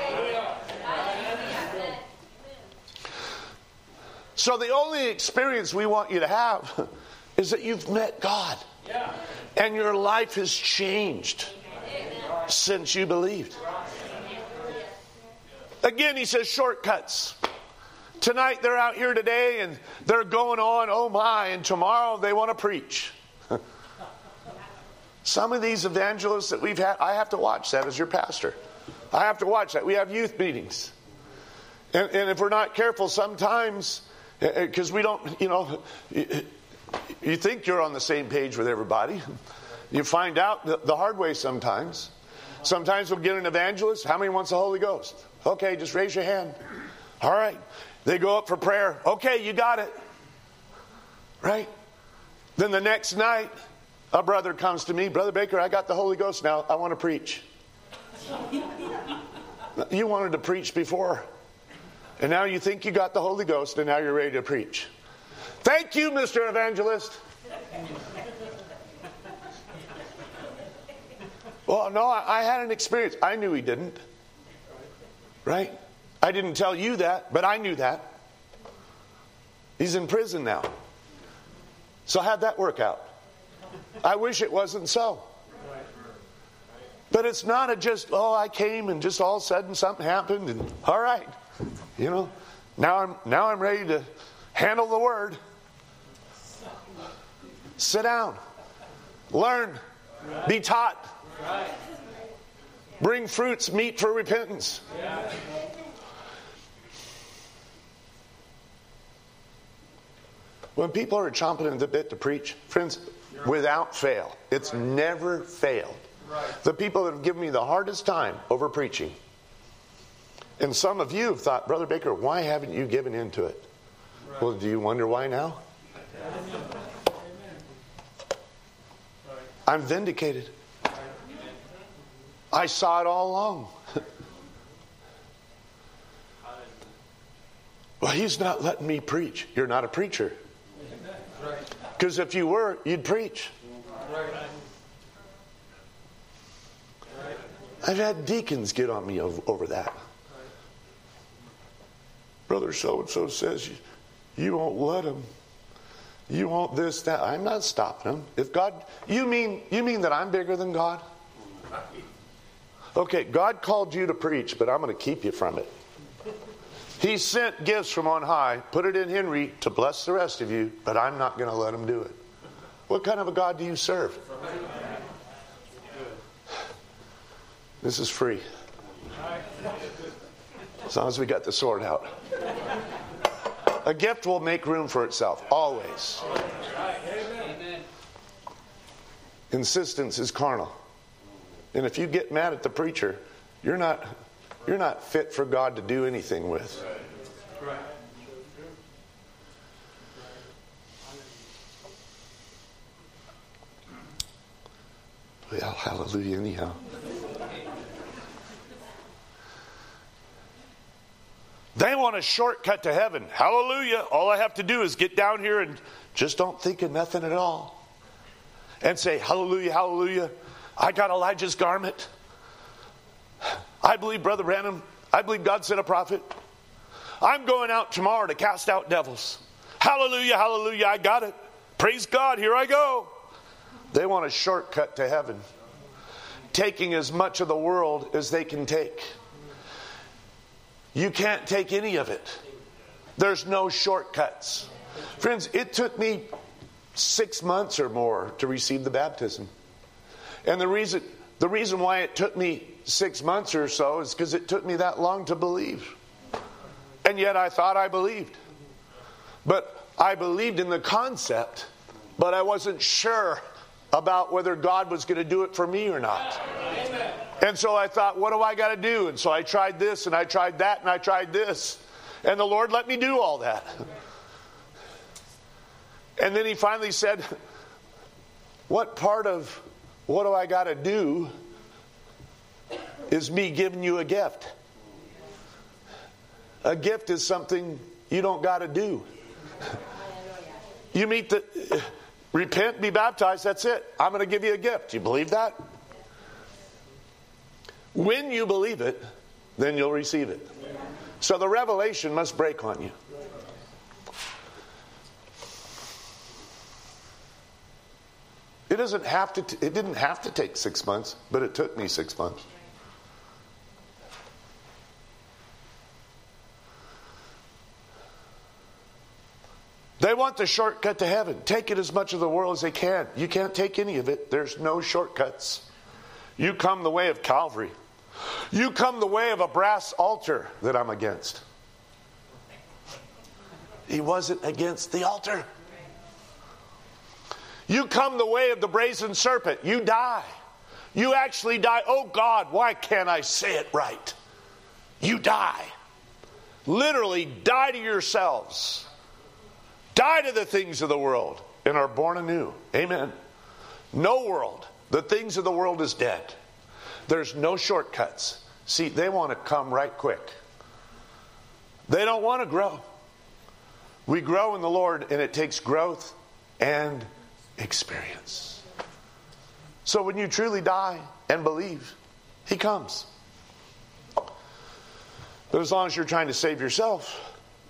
So the only experience we want you to have is that you've met God. And your life has changed since you believed. Again, he says shortcuts. Tonight they're out here today and they're going on, oh my, and tomorrow they want to preach. Some of these evangelists that we've had, I have to watch that as your pastor. I have to watch that. We have youth meetings. And, and if we're not careful, sometimes, because we don't, you know, you think you're on the same page with everybody. You find out the, the hard way sometimes. Sometimes we'll get an evangelist. How many wants the Holy Ghost? Okay, just raise your hand. All right. They go up for prayer. Okay, you got it. Right? Then the next night, a brother comes to me, Brother Baker, I got the Holy Ghost now. I want to preach. You wanted to preach before. And now you think you got the Holy Ghost and now you're ready to preach. Thank you, Mister Evangelist. Well, no, I, I had an experience. I knew he didn't. Right? I didn't tell you that, but I knew that. He's in prison now. So how'd that work out? I wish it wasn't so. But it's not a just, oh, I came and just all of a sudden something happened and all right. You know, now I'm now I'm ready to handle the Word. Sit down. Learn. Be taught. Bring fruits, meet for repentance. When people are chomping at the bit to preach, friends, without fail, it's never failed. The people that have given me the hardest time over preaching, and some of you have thought, Brother Baker, why haven't you given in to it? Well, do you wonder why now? I'm vindicated. I saw it all along. Well, he's not letting me preach. You're not a preacher. Because if you were, you'd preach. I've had deacons get on me over, over that. Brother so-and-so says you, you won't let him. You won't this, that. I'm not stopping him. If God, you mean you mean that I'm bigger than God? Okay, God called you to preach, but I'm going to keep you from it. He sent gifts from on high, put it in Henry to bless the rest of you, but I'm not going to let him do it. What kind of a God do you serve? This is free. As long as we got the sword out. A gift will make room for itself, always. Insistence is carnal. And if you get mad at the preacher, you're not you're not fit for God to do anything with. Well, hallelujah anyhow. They want a shortcut to heaven. Hallelujah. All I have to do is get down here and just don't think of nothing at all. And say, hallelujah, hallelujah. I got Elijah's garment. I believe Brother Branham. I believe God sent a prophet. I'm going out tomorrow to cast out devils. Hallelujah, hallelujah. I got it. Praise God. Here I go. They want a shortcut to heaven. Taking as much of the world as they can take. You can't take any of it. There's no shortcuts. Friends, it took me six months or more to receive the baptism. And the reason the reason why it took me six months or so is because it took me that long to believe. And yet I thought I believed. But I believed in the concept, but I wasn't sure about whether God was going to do it for me or not. Amen. And so I thought, what do I got to do? And so I tried this and I tried that and I tried this. And the Lord let me do all that. And then he finally said, what part of what do I got to do is me giving you a gift? A gift is something you don't got to do. You meet the, repent, be baptized, that's it. I'm going to give you a gift. You believe that? When you believe it, then you'll receive it. So the revelation must break on you. It doesn't have to. T- it didn't have to take six months, but it took me six months. They want the shortcut to heaven. Take it as much of the world as they can. You can't take any of it. There's no shortcuts. You come the way of Calvary. You come the way of a brass altar that I'm against. He wasn't against the altar. You come the way of the brazen serpent. You die. You actually die. Oh God, why can't I say it right? You die. Literally die to yourselves. Die to the things of the world and are born anew. Amen. No world. The things of the world is dead. There's no shortcuts. See, they want to come right quick. They don't want to grow. We grow in the Lord, and it takes growth and experience. So when you truly die and believe, He comes. But as long as you're trying to save yourself,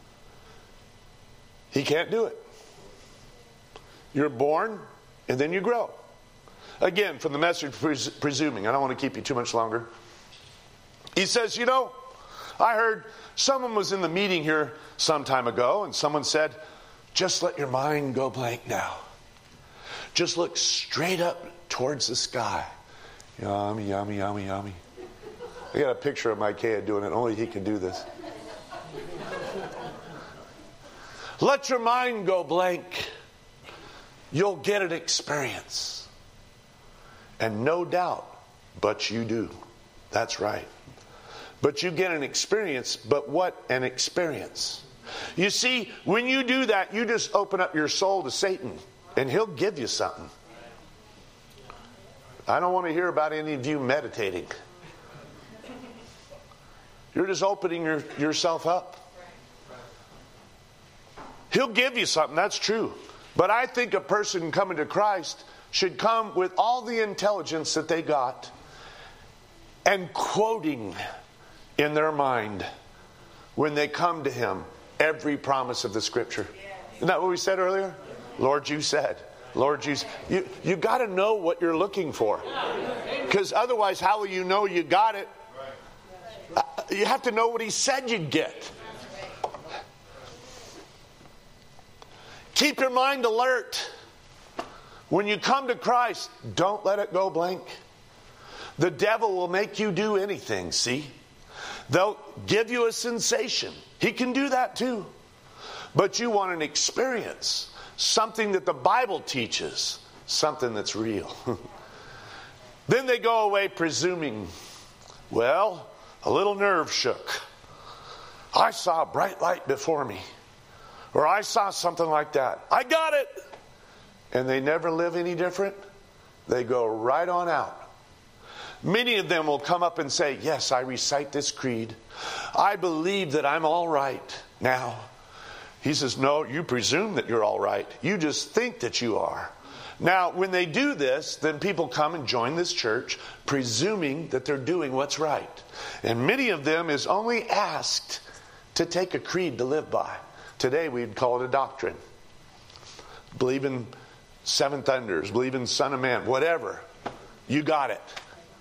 He can't do it. You're born, and then you grow. Again, from the Message, pres- presuming. I don't want to keep you too much longer. He says, you know, I heard someone was in the meeting here some time ago, and someone said, just let your mind go blank now. Just look straight up towards the sky. Yummy, yummy, yummy, yummy. I got a picture of Micaiah doing it. Only he can do this. Let your mind go blank. You'll get an experience. And no doubt, but you do. That's right. But you get an experience, but what an experience. You see, when you do that, you just open up your soul to Satan, and he'll give you something. I don't want to hear about any of you meditating. You're just opening your, yourself up. He'll give you something, that's true. But I think a person coming to Christ should come with all the intelligence that they got and quoting in their mind when they come to Him every promise of the Scripture. Isn't that what we said earlier? Lord, you said. Lord, you you, you got to know what you're looking for. Because otherwise, how will you know you got it? Uh, you have to know what He said you'd get. Keep your mind alert. When you come to Christ, don't let it go blank. The devil will make you do anything, see? They'll give you a sensation. He can do that too. But you want an experience. Something that the Bible teaches. Something that's real. Then they go away presuming, well, a little nerve shook. I saw a bright light before me. Or I saw something like that. I got it. And they never live any different they go right on out. Many of them will come up and say, yes, I recite this creed. I believe that I'm all right now. He says, no, you presume that you're all right. You just think that you are. Now, when they do this, then people come and join this church, presuming that they're doing what's right. And many of them is only asked to take a creed to live by. Today, we'd call it a doctrine. Believe in seven thunders, believe in Son of Man, whatever. You got it.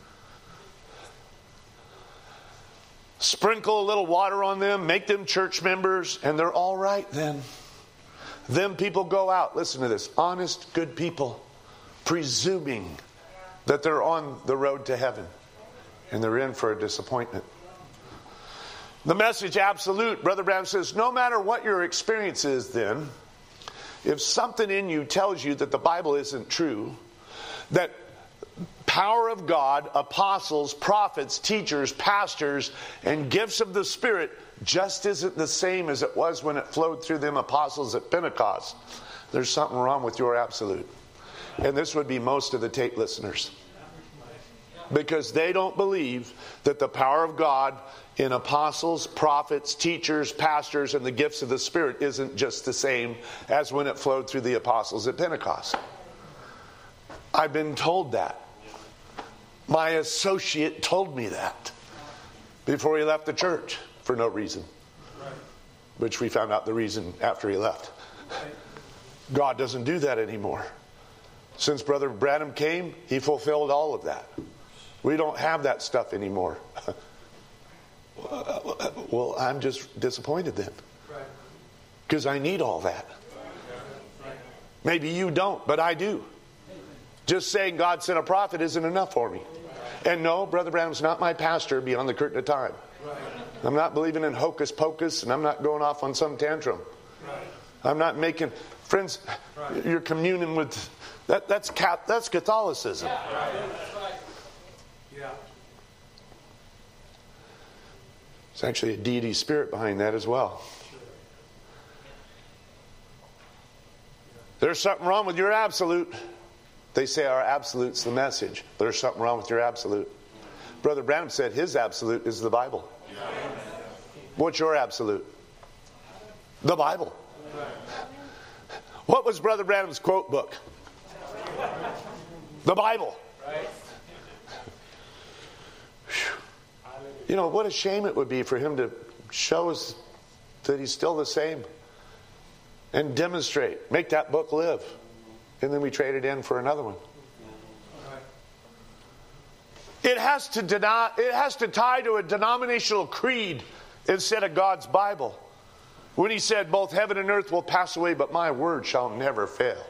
Sprinkle a little water on them, make them church members, and they're all right then. Then people go out, listen to this, honest, good people, presuming that they're on the road to heaven, and they're in for a disappointment. The message absolute, Brother Branham says, no matter what your experience is then, if something in you tells you that the Bible isn't true, that power of God, apostles, prophets, teachers, pastors, and gifts of the Spirit just isn't the same as it was when it flowed through them apostles at Pentecost, there's something wrong with your absolute. And this would be most of the tape listeners. Because they don't believe that the power of God in apostles, prophets, teachers, pastors, and the gifts of the Spirit isn't just the same as when it flowed through the apostles at Pentecost. I've been told that. My associate told me that before he left the church for no reason. Right. Which we found out the reason after he left. Right. God doesn't do that anymore. Since Brother Branham came, he fulfilled all of that. We don't have that stuff anymore. Well, I'm just disappointed then. Because I need all that. Maybe you don't, but I do. Just saying God sent a prophet isn't enough for me. And no, Brother Branham's not my pastor beyond the curtain of time. I'm not believing in hocus pocus, and I'm not going off on some tantrum. I'm not making... Friends, you're communing with... That, that's, that's Catholicism. There's actually a deity spirit behind that as well. There's something wrong with your absolute. They say our absolute's the message. There's something wrong with your absolute. Brother Branham said his absolute is the Bible. What's your absolute? The Bible. What was Brother Branham's quote book? The Bible. You know, what a shame it would be for him to show us that he's still the same and demonstrate, make that book live. And then we trade it in for another one. It has to deny, it has to tie to a denominational creed instead of God's Bible. When he said, both heaven and earth will pass away, but my word shall never fail.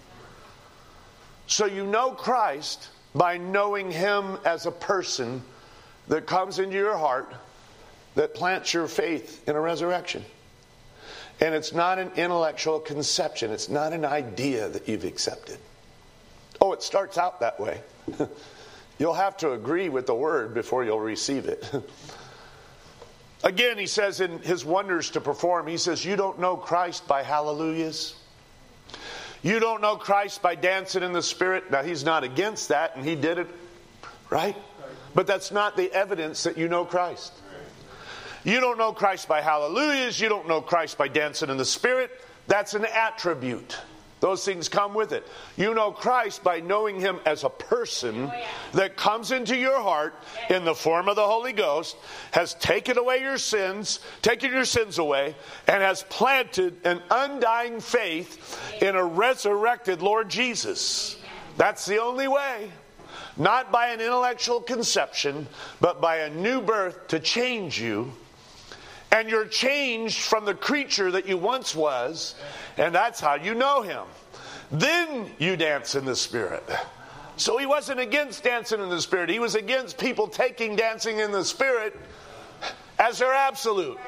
So you know Christ by knowing him as a person that comes into your heart, that plants your faith in a resurrection. And it's not an intellectual conception. It's not an idea that you've accepted. Oh, it starts out that way. You'll have to agree with the word before you'll receive it. Again, he says in his wonders to perform, he says, you don't know Christ by hallelujahs. You don't know Christ by dancing in the Spirit. Now, he's not against that, and he did it, right? But that's not the evidence that you know Christ. You don't know Christ by hallelujahs. You don't know Christ by dancing in the Spirit. That's an attribute. Those things come with it. You know Christ by knowing him as a person that comes into your heart in the form of the Holy Ghost, has taken away your sins, taken your sins away, and has planted an undying faith in a resurrected Lord Jesus. That's the only way. Not by an intellectual conception, but by a new birth to change you. And you're changed from the creature that you once was, and that's how you know him. Then you dance in the Spirit. So he wasn't against dancing in the Spirit. He was against people taking dancing in the Spirit as their absolute.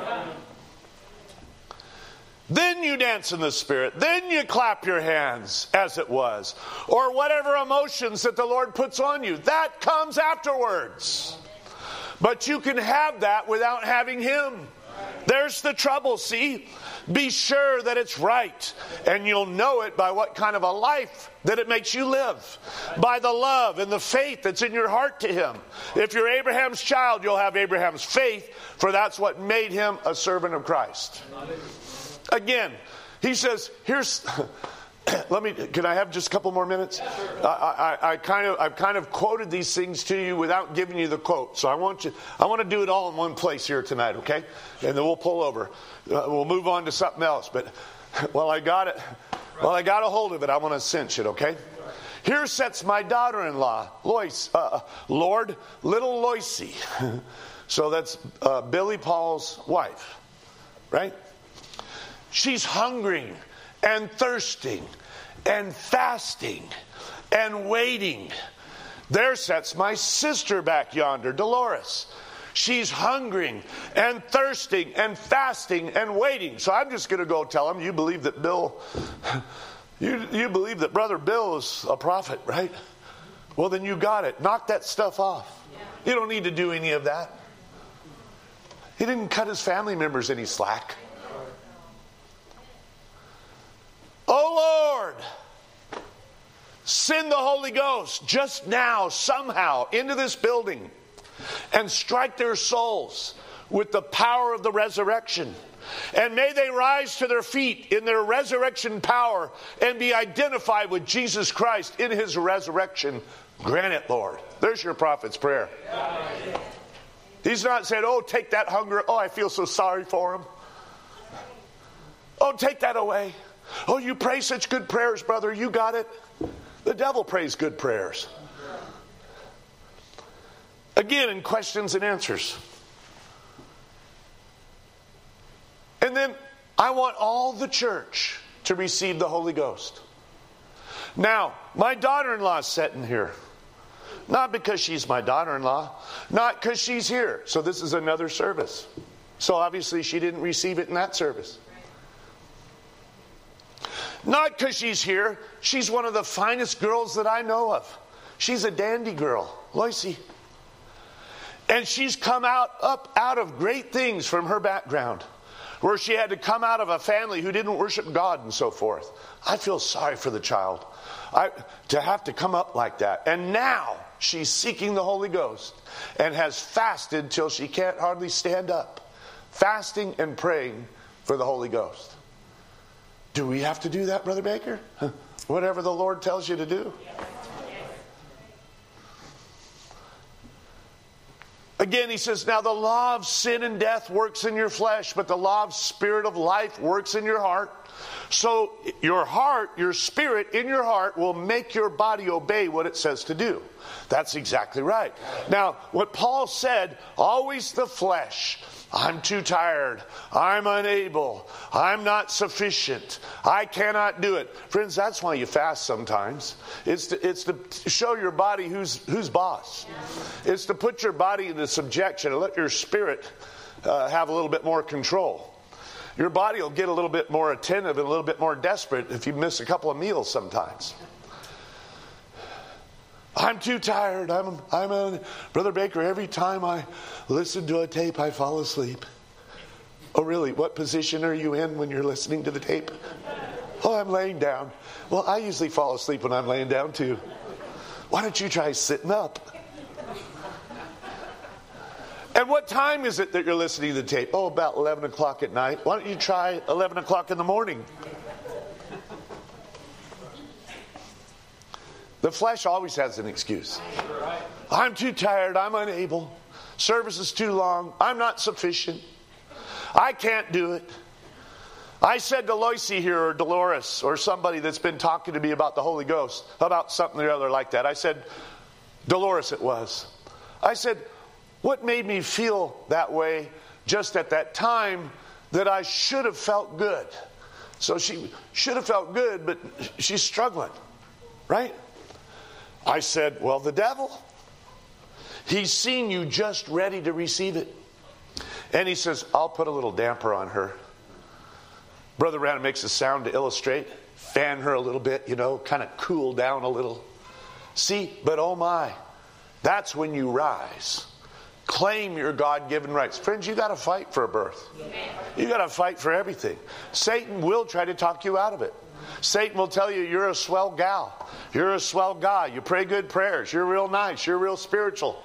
Then you dance in the Spirit. Then you clap your hands as it was. Or whatever emotions that the Lord puts on you. That comes afterwards. But you can have that without having him. There's the trouble, see? Be sure that it's right. And you'll know it by what kind of a life that it makes you live. By the love and the faith that's in your heart to Him. If you're Abraham's child, you'll have Abraham's faith, for that's what made him a servant of Christ. Again, he says, here's... Let me. Can I have just a couple more minutes? Yes, I, I, I kind of, I've kind of quoted these things to you without giving you the quote. So I want you. I want to do it all in one place here tonight, okay? And then we'll pull over. Uh, we'll move on to something else. But while I got it, while I got a hold of it, I want to cinch it, okay? Here sits my daughter-in-law, Lois, uh, Lord, little Loisy. So that's uh, Billy Paul's wife, right? She's hungering and thirsting and fasting and waiting. There sits my sister back yonder, Dolores. She's hungering and thirsting and fasting and waiting. So I'm just going to go tell them, you believe that Bill, you, you believe that Brother Bill is a prophet, right? Well, then you got it. Knock that stuff off. You don't need to do any of that. He didn't cut his family members any slack. Oh Lord, send the Holy Ghost just now, somehow, into this building and strike their souls with the power of the resurrection. And may they rise to their feet in their resurrection power and be identified with Jesus Christ in His resurrection. Grant it, Lord. There's your prophet's prayer. He's not saying, oh, take that hunger. Oh, I feel so sorry for him. Oh, take that away. Oh, you pray such good prayers, brother. You got it. The devil prays good prayers. Again, in questions and answers. And then I want all the church to receive the Holy Ghost. Now, my daughter-in-law is sitting here. Not because she's my daughter-in-law. Not because she's here. So this is another service. So obviously she didn't receive it in that service. Not because she's here. She's one of the finest girls that I know of. She's a dandy girl, Loisy. And she's come out up out of great things from her background, where she had to come out of a family who didn't worship God and so forth. I feel sorry for the child. I, to have to come up like that. And now she's seeking the Holy Ghost and has fasted till she can't hardly stand up. Fasting and praying for the Holy Ghost. Do we have to do that, Brother Baker? Whatever the Lord tells you to do. Again, he says, now the law of sin and death works in your flesh, but the law of spirit of life works in your heart. So your heart, your spirit in your heart will make your body obey what it says to do. That's exactly right. Now, what Paul said, always the flesh. I'm too tired. I'm unable. I'm not sufficient. I cannot do it. Friends, that's why you fast sometimes. It's to, it's to show your body who's, who's boss. It's to put your body into subjection and let your spirit uh, have a little bit more control. Your body will get a little bit more attentive and a little bit more desperate if you miss a couple of meals sometimes. I'm too tired. I'm, I'm a, Brother Baker, every time I listen to a tape, I fall asleep. Oh, really? What position are you in when you're listening to the tape? Oh, I'm laying down. Well, I usually fall asleep when I'm laying down, too. Why don't you try sitting up? And what time is it that you're listening to the tape? Oh, about eleven o'clock at night. Why don't you try eleven o'clock in the morning? The flesh always has an excuse. I'm too tired. I'm unable. Service is too long. I'm not sufficient. I can't do it. I said to Loisy here, or Dolores, or somebody that's been talking to me about the Holy Ghost, about something or other like that. I said, Dolores it was. I said, what made me feel that way just at that time that I should have felt good? So she should have felt good, but she's struggling, right? I said, well, the devil, he's seen you just ready to receive it. And he says, I'll put a little damper on her. Brother Randall makes a sound to illustrate. Fan her a little bit, you know, kind of cool down a little. See, but oh my, that's when you rise Claim your God-given rights. Friends, you got to fight for a birth. You got to fight for everything. Satan will try to talk you out of it. Satan will tell you you're a swell gal. You're a swell guy. You pray good prayers. You're real nice. You're real spiritual.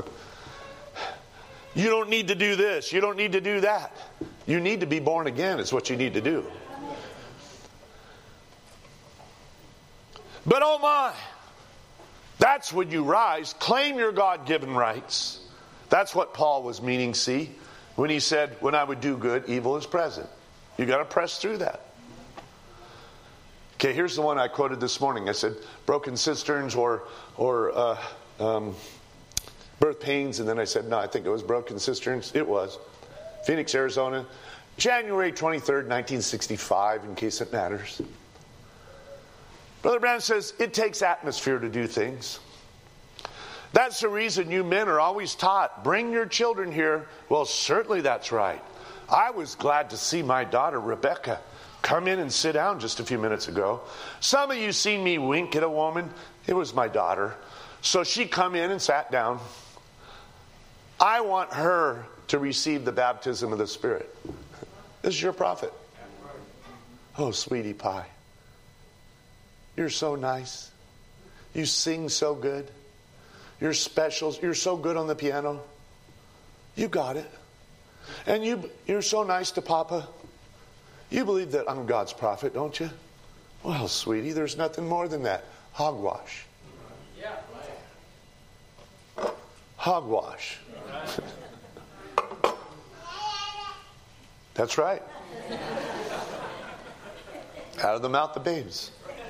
You don't need to do this. You don't need to do that. You need to be born again is what you need to do. But oh my, that's when you rise. Claim your God-given rights. That's what Paul was meaning, see, when he said, when I would do good, evil is present. You got to press through that. Okay, here's the one I quoted this morning. I said, broken cisterns or or uh, um, birth pains. And then I said, no, I think it was broken cisterns. It was. Phoenix, Arizona, January twenty-third, nineteen sixty-five, in case it matters. Brother Branham says, it takes atmosphere to do things. That's the reason you men are always taught, bring your children here. Well, certainly that's right. I was glad to see my daughter, Rebecca, come in and sit down just a few minutes ago. Some of you seen me wink at a woman. It was my daughter. So she come in and sat down. I want her to receive the baptism of the Spirit. This is your prophet. Oh, sweetie pie. You're so nice. You sing so good. You're special. You're so good on the piano. You got it. And you, you're so nice to Papa. You believe that I'm God's prophet, don't you? Well, sweetie, there's nothing more than that. Hogwash. Hogwash. That's right. Out of the mouth of babes.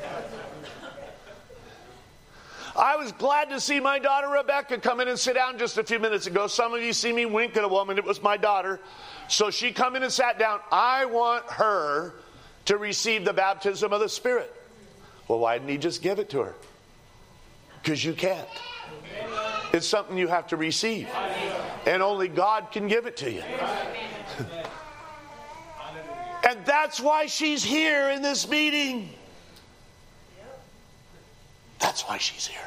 I was glad to see my daughter Rebecca come in and sit down just a few minutes ago. Some of you see me wink at a woman. It was my daughter. So she come in and sat down. I want her to receive the baptism of the Spirit. Well, why didn't he just give it to her? Because you can't. It's something you have to receive. And only God can give it to you. And that's why she's here in this meeting. That's why she's here.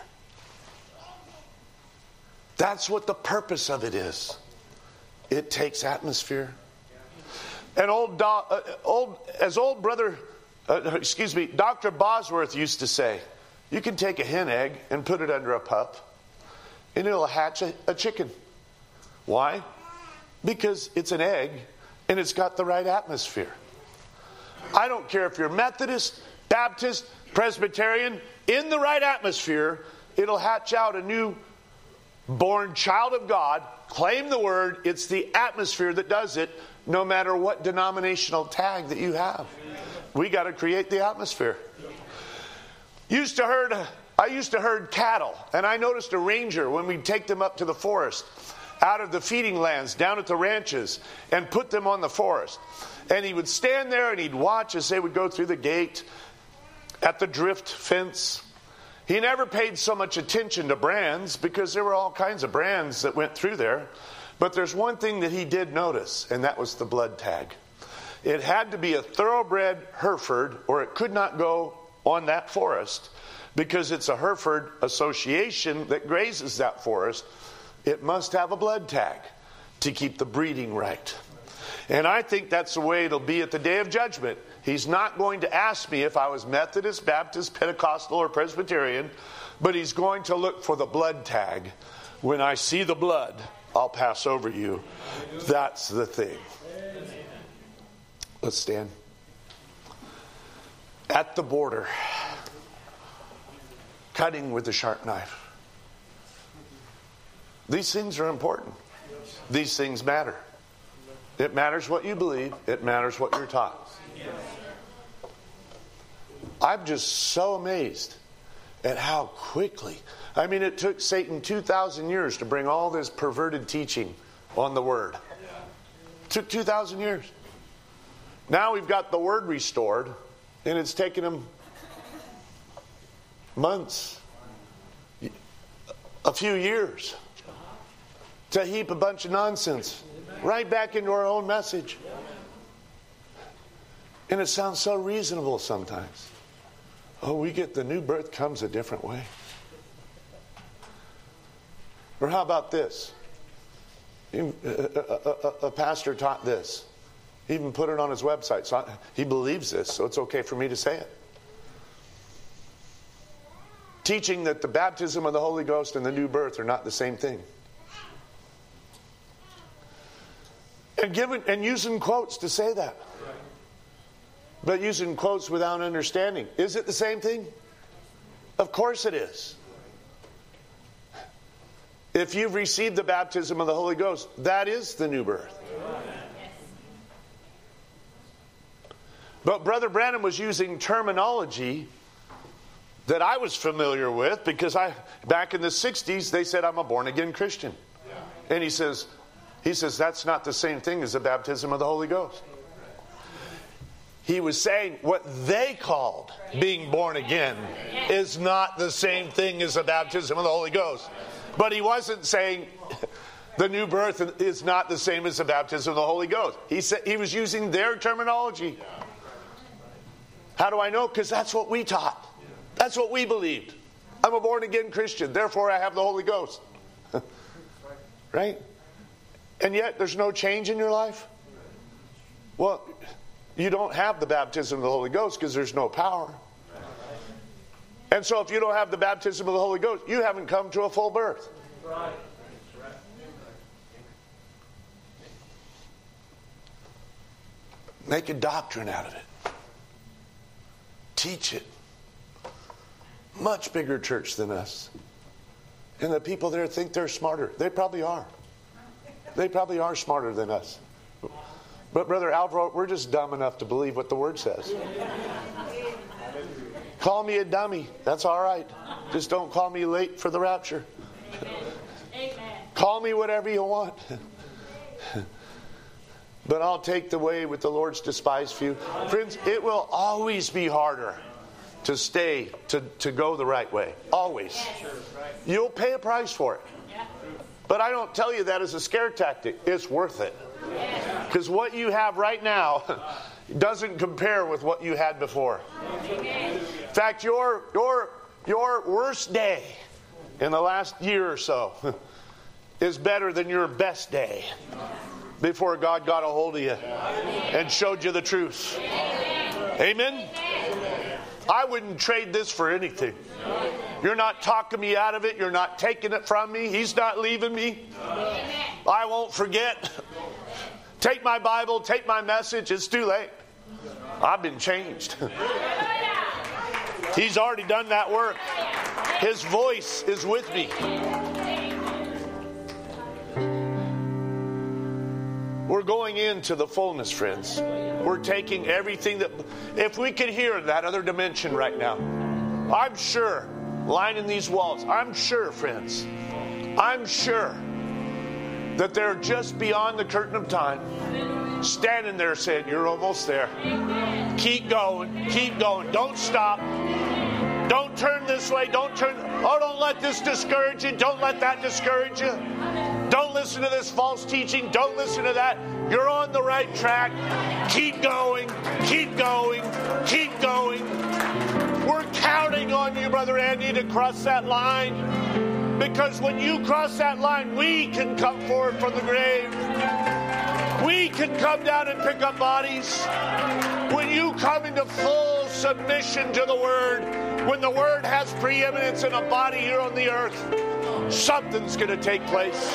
That's what the purpose of it is. It takes atmosphere. And old, do, uh, old as old brother, uh, excuse me, Doctor Bosworth used to say, you can take a hen egg and put it under a pup, and it'll hatch a, a chicken. Why? Because it's an egg, and it's got the right atmosphere. I don't care if you're Methodist, Baptist, Presbyterian, in the right atmosphere, it'll hatch out a new born child of God. Claim the word. It's the atmosphere that does it, no matter what denominational tag that you have. We got to create the atmosphere. Used to herd, I used to herd cattle, and I noticed a ranger when we'd take them up to the forest, out of the feeding lands, down at the ranches, and put them on the forest. And he would stand there and he'd watch as they would go through the gate at the drift fence. He never paid so much attention to brands because there were all kinds of brands that went through there. But there's one thing that he did notice, and that was the blood tag. It had to be a thoroughbred Hereford, or it could not go on that forest because it's a Hereford association that grazes that forest. It must have a blood tag to keep the breeding right. And I think that's the way it'll be at the day of judgment. He's not going to ask me if I was Methodist, Baptist, Pentecostal, or Presbyterian, but he's going to look for the blood tag. When I see the blood, I'll pass over you. That's the thing. Let's stand. At the border, cutting with a sharp knife. These things are important. These things matter. It matters what you believe. It matters what you're taught. I'm just so amazed at how quickly. I mean, it took Satan two thousand years to bring all this perverted teaching on the Word. It took two thousand years. Now we've got the Word restored, and it's taken him months, a few years, to heap a bunch of nonsense right back into our own message. And it sounds so reasonable sometimes. Oh, we get the new birth comes a different way. Or how about this? A, a, a pastor taught this. He even put it on his website. So he believes this, so it's okay for me to say it. Teaching that the baptism of the Holy Ghost and the new birth are not the same thing. And giving and using quotes to say that. But using quotes without understanding. Is it the same thing? Of course it is. If you've received the baptism of the Holy Ghost, that is the new birth. But Brother Branham was using terminology that I was familiar with because I back in the sixties they said I'm a born again Christian. And he says he says that's not the same thing as the baptism of the Holy Ghost. He was saying what they called being born again is not the same thing as the baptism of the Holy Ghost. But he wasn't saying the new birth is not the same as the baptism of the Holy Ghost. He said he was using their terminology. How do I know? Because that's what we taught. That's what we believed. I'm a born again Christian, therefore I have the Holy Ghost. Right? And yet there's no change in your life? Well, you don't have the baptism of the Holy Ghost because there's no power. And so if you don't have the baptism of the Holy Ghost, you haven't come to a full birth. Right. Make a doctrine out of it. Teach it. Much bigger church than us. And the people there think they're smarter. They probably are. They probably are smarter than us. But Brother Alvaro, we're just dumb enough to believe what the Word says. Call me a dummy. That's all right. Just don't call me late for the rapture. Amen. Call me whatever you want. But I'll take the way with the Lord's despised few. Friends, it will always be harder to stay, to, to go the right way. Always. You'll pay a price for it. But I don't tell you that as a scare tactic. It's worth it. Because what you have right now doesn't compare with what you had before. In fact, your your your worst day in the last year or so is better than your best day before God got a hold of you and showed you the truth. Amen? I wouldn't trade this for anything. You're not talking me out of it. You're not taking it from me. He's not leaving me. I won't forget. Take my Bible, take my message. It's too late. I've been changed. He's already done that work. His voice is with me. We're going into the fullness, friends. We're taking everything that... If we could hear that other dimension right now, I'm sure, lining these walls, I'm sure, friends, I'm sure that they're just beyond the curtain of time, standing there saying, you're almost there. Keep going. Keep going. Don't stop. Don't turn this way. Don't turn. Oh, don't let this discourage you. Don't let that discourage you. Don't listen to this false teaching. Don't listen to that. You're on the right track. Keep going. Keep going. Keep going. We're counting on you, Brother Andy, to cross that line. Because when you cross that line, we can come forward from the grave. We can come down and pick up bodies. When you come into full submission to the Word, when the Word has preeminence in a body here on the earth, something's going to take place.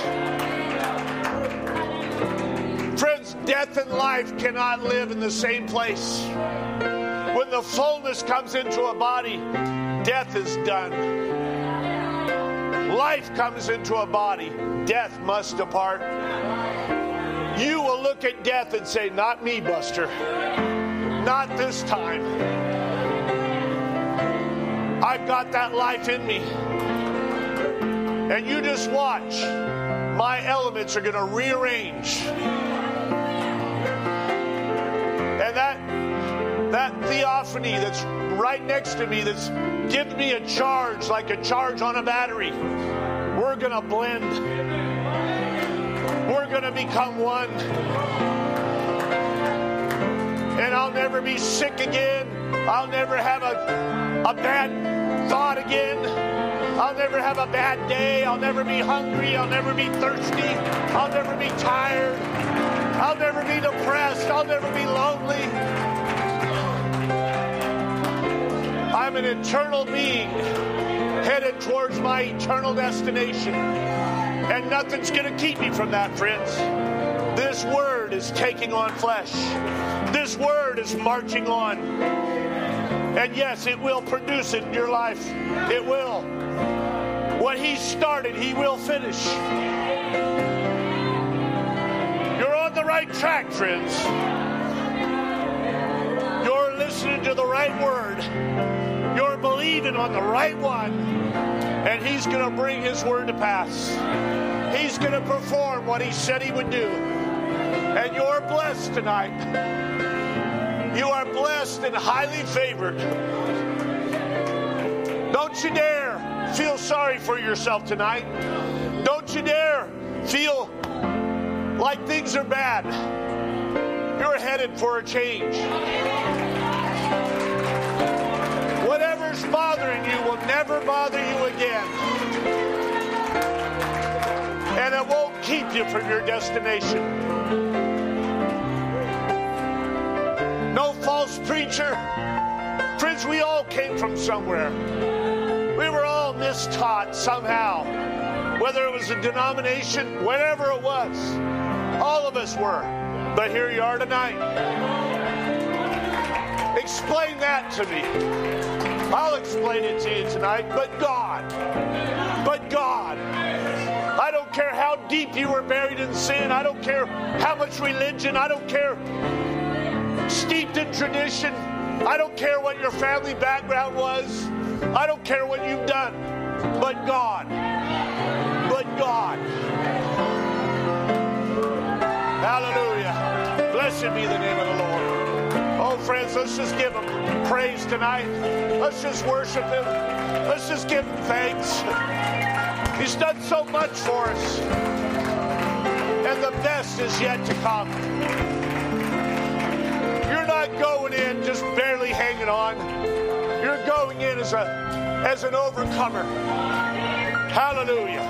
Friends, death and life cannot live in the same place. When the fullness comes into a body, death is done. Life comes into a body, death must depart. You will look at death and say, not me, Buster. Not this time. I've got that life in me. And you just watch. My elements are going to rearrange. And that, that theophany that's right next to me, that's giving me a charge like a charge on a battery, we're going to blend. We're going to become one. And I'll never be sick again. I'll never have a, a bad thought again. I'll never have a bad day. I'll never be hungry. I'll never be thirsty. I'll never be tired. I'll never be depressed. I'll never be lonely. I'm an eternal being headed towards my eternal destination. And nothing's going to keep me from that, friends. This word is taking on flesh. This word is marching on. And yes, it will produce it in your life. It will. What he started, he will finish. You're on the right track, friends. You're listening to the right word. You're believing on the right one. And he's going to bring his word to pass. He's going to perform what he said he would do. And you're blessed tonight. You are blessed and highly favored. Don't you dare feel sorry for yourself tonight. Don't you dare feel like things are bad. You're headed for a change. Whatever's bothering you will never bother you again. And it won't keep you from your destination. No false preacher. Friends, we all came from somewhere. We were all mistaught somehow. Whether it was a denomination, whatever it was. All of us were. But here you are tonight. Explain that to me. I'll explain it to you tonight. But God. But God. I don't care how deep you were buried in sin. I don't care how much religion. I don't care steeped in tradition. I don't care what your family background was. I don't care what you've done. But God. But God. Hallelujah. Blessed be the name of the Lord. Oh, friends, let's just give him praise tonight. Let's just worship him. Let's just give him thanks. He's done so much for us. And the best is yet to come. You're not going in just barely hanging on. You're going in as a as an overcomer. Hallelujah.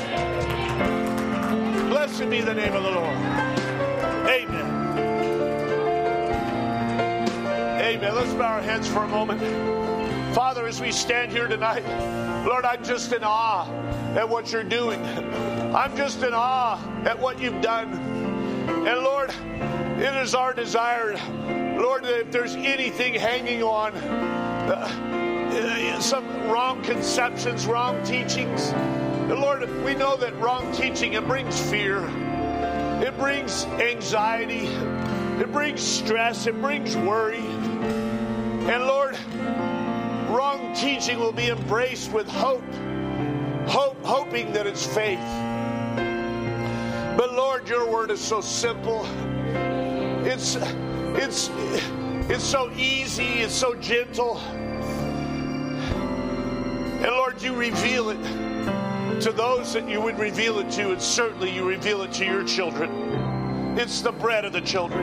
Blessed be the name of the Lord. Amen. Amen. Let's bow our heads for a moment. Father, as we stand here tonight, Lord, I'm just in awe at what you're doing. I'm just in awe at what you've done. And Lord, it is our desire, Lord, that if there's anything hanging on, uh, some wrong conceptions, wrong teachings, Lord, we know that wrong teaching, it brings fear. It brings anxiety. It brings stress. It brings worry. And Lord, wrong teaching will be embraced with hope. Hope, hoping that it's faith. But Lord, your word is so simple. It's, it's, it's so easy. It's so gentle. And Lord, you reveal it to those that you would reveal it to, and certainly you reveal it to your children. It's the bread of the children.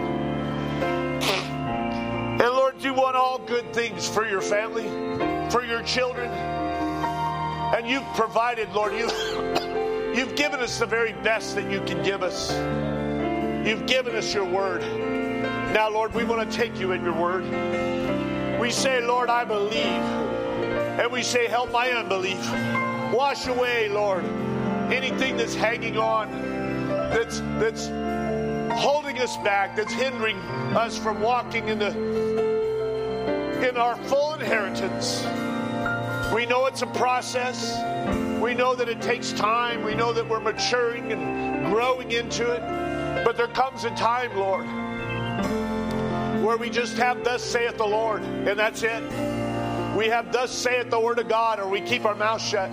And Lord, you want all good things for your family, for your children. And you've provided, Lord, you, you've given us the very best that you can give us. You've given us your word. Now, Lord, we want to take you in your word. We say, Lord, I believe. And we say, help my unbelief. Wash away, Lord, anything that's hanging on, that's that's holding us back, that's hindering us from walking in the in our full inheritance. We know it's a process. We know that it takes time. We know that we're maturing and growing into it. But there comes a time, Lord, where we just have thus saith the Lord, and that's it. We have thus saith the word of God, or we keep our mouth shut.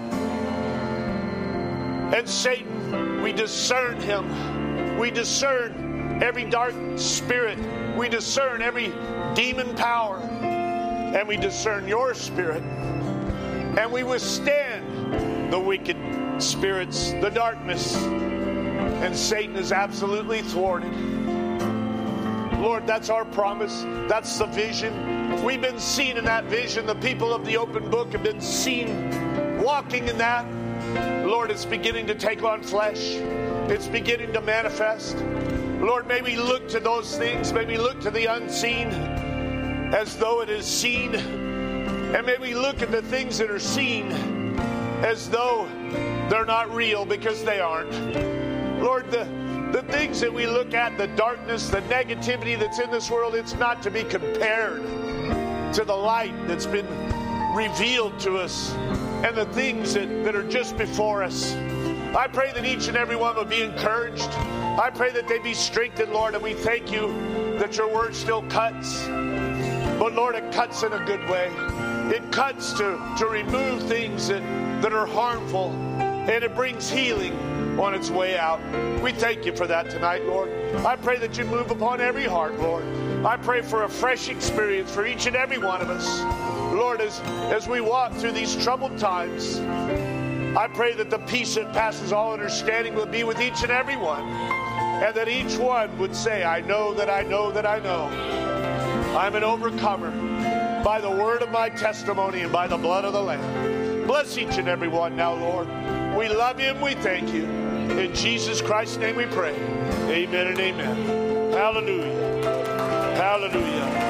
And Satan, we discern him. We discern every dark spirit. We discern every demon power. And we discern your spirit. And we withstand the wicked spirits, the darkness. And Satan is absolutely thwarted. Lord, that's our promise. That's the vision. We've been seen in that vision. The people of the open book have been seen walking in that. Lord, it's beginning to take on flesh. It's beginning to manifest. Lord, may we look to those things. May we look to the unseen as though it is seen. And may we look at the things that are seen as though they're not real, because they aren't. Lord, the, the things that we look at, the darkness, the negativity that's in this world, it's not to be compared to the light that's been revealed to us and the things that, that are just before us. I pray that each and every one will be encouraged. I pray that they be strengthened, Lord, and we thank you that your word still cuts. But Lord, it cuts in a good way. It cuts to, to remove things that, that are harmful, and it brings healing on its way out. We thank you for that tonight, Lord. I pray that you move upon every heart, Lord. I pray for a fresh experience for each and every one of us. Lord, as, as we walk through these troubled times, I pray that the peace that passes all understanding will be with each and every one, and that each one would say, I know that I know that I know I'm an overcomer by the word of my testimony and by the blood of the Lamb. Bless each and every one now, Lord. We love you and we thank you. In Jesus Christ's name we pray. Amen and amen. Hallelujah. Hallelujah.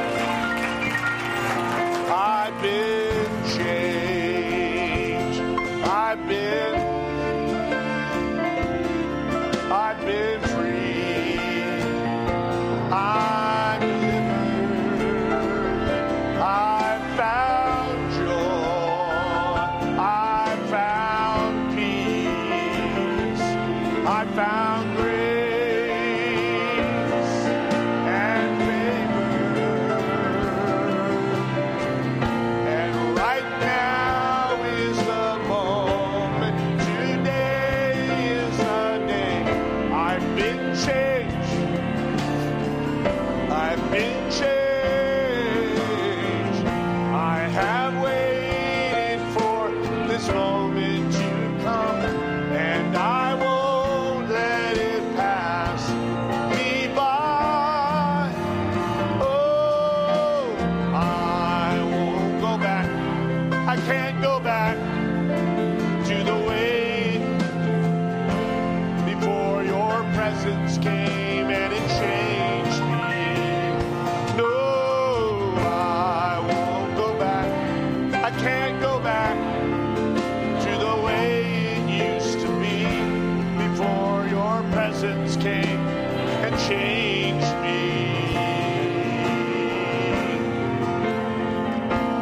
I've been changed. I've been, I've been free. I'm delivered. I found joy. I found peace. I found grace.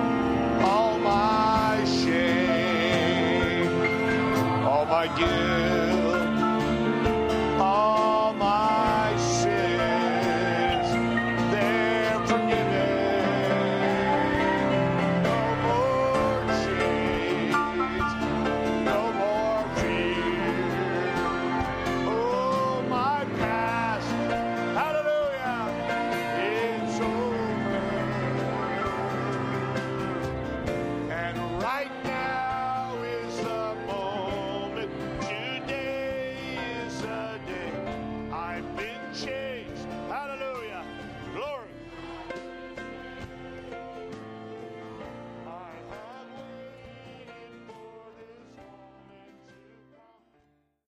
Again.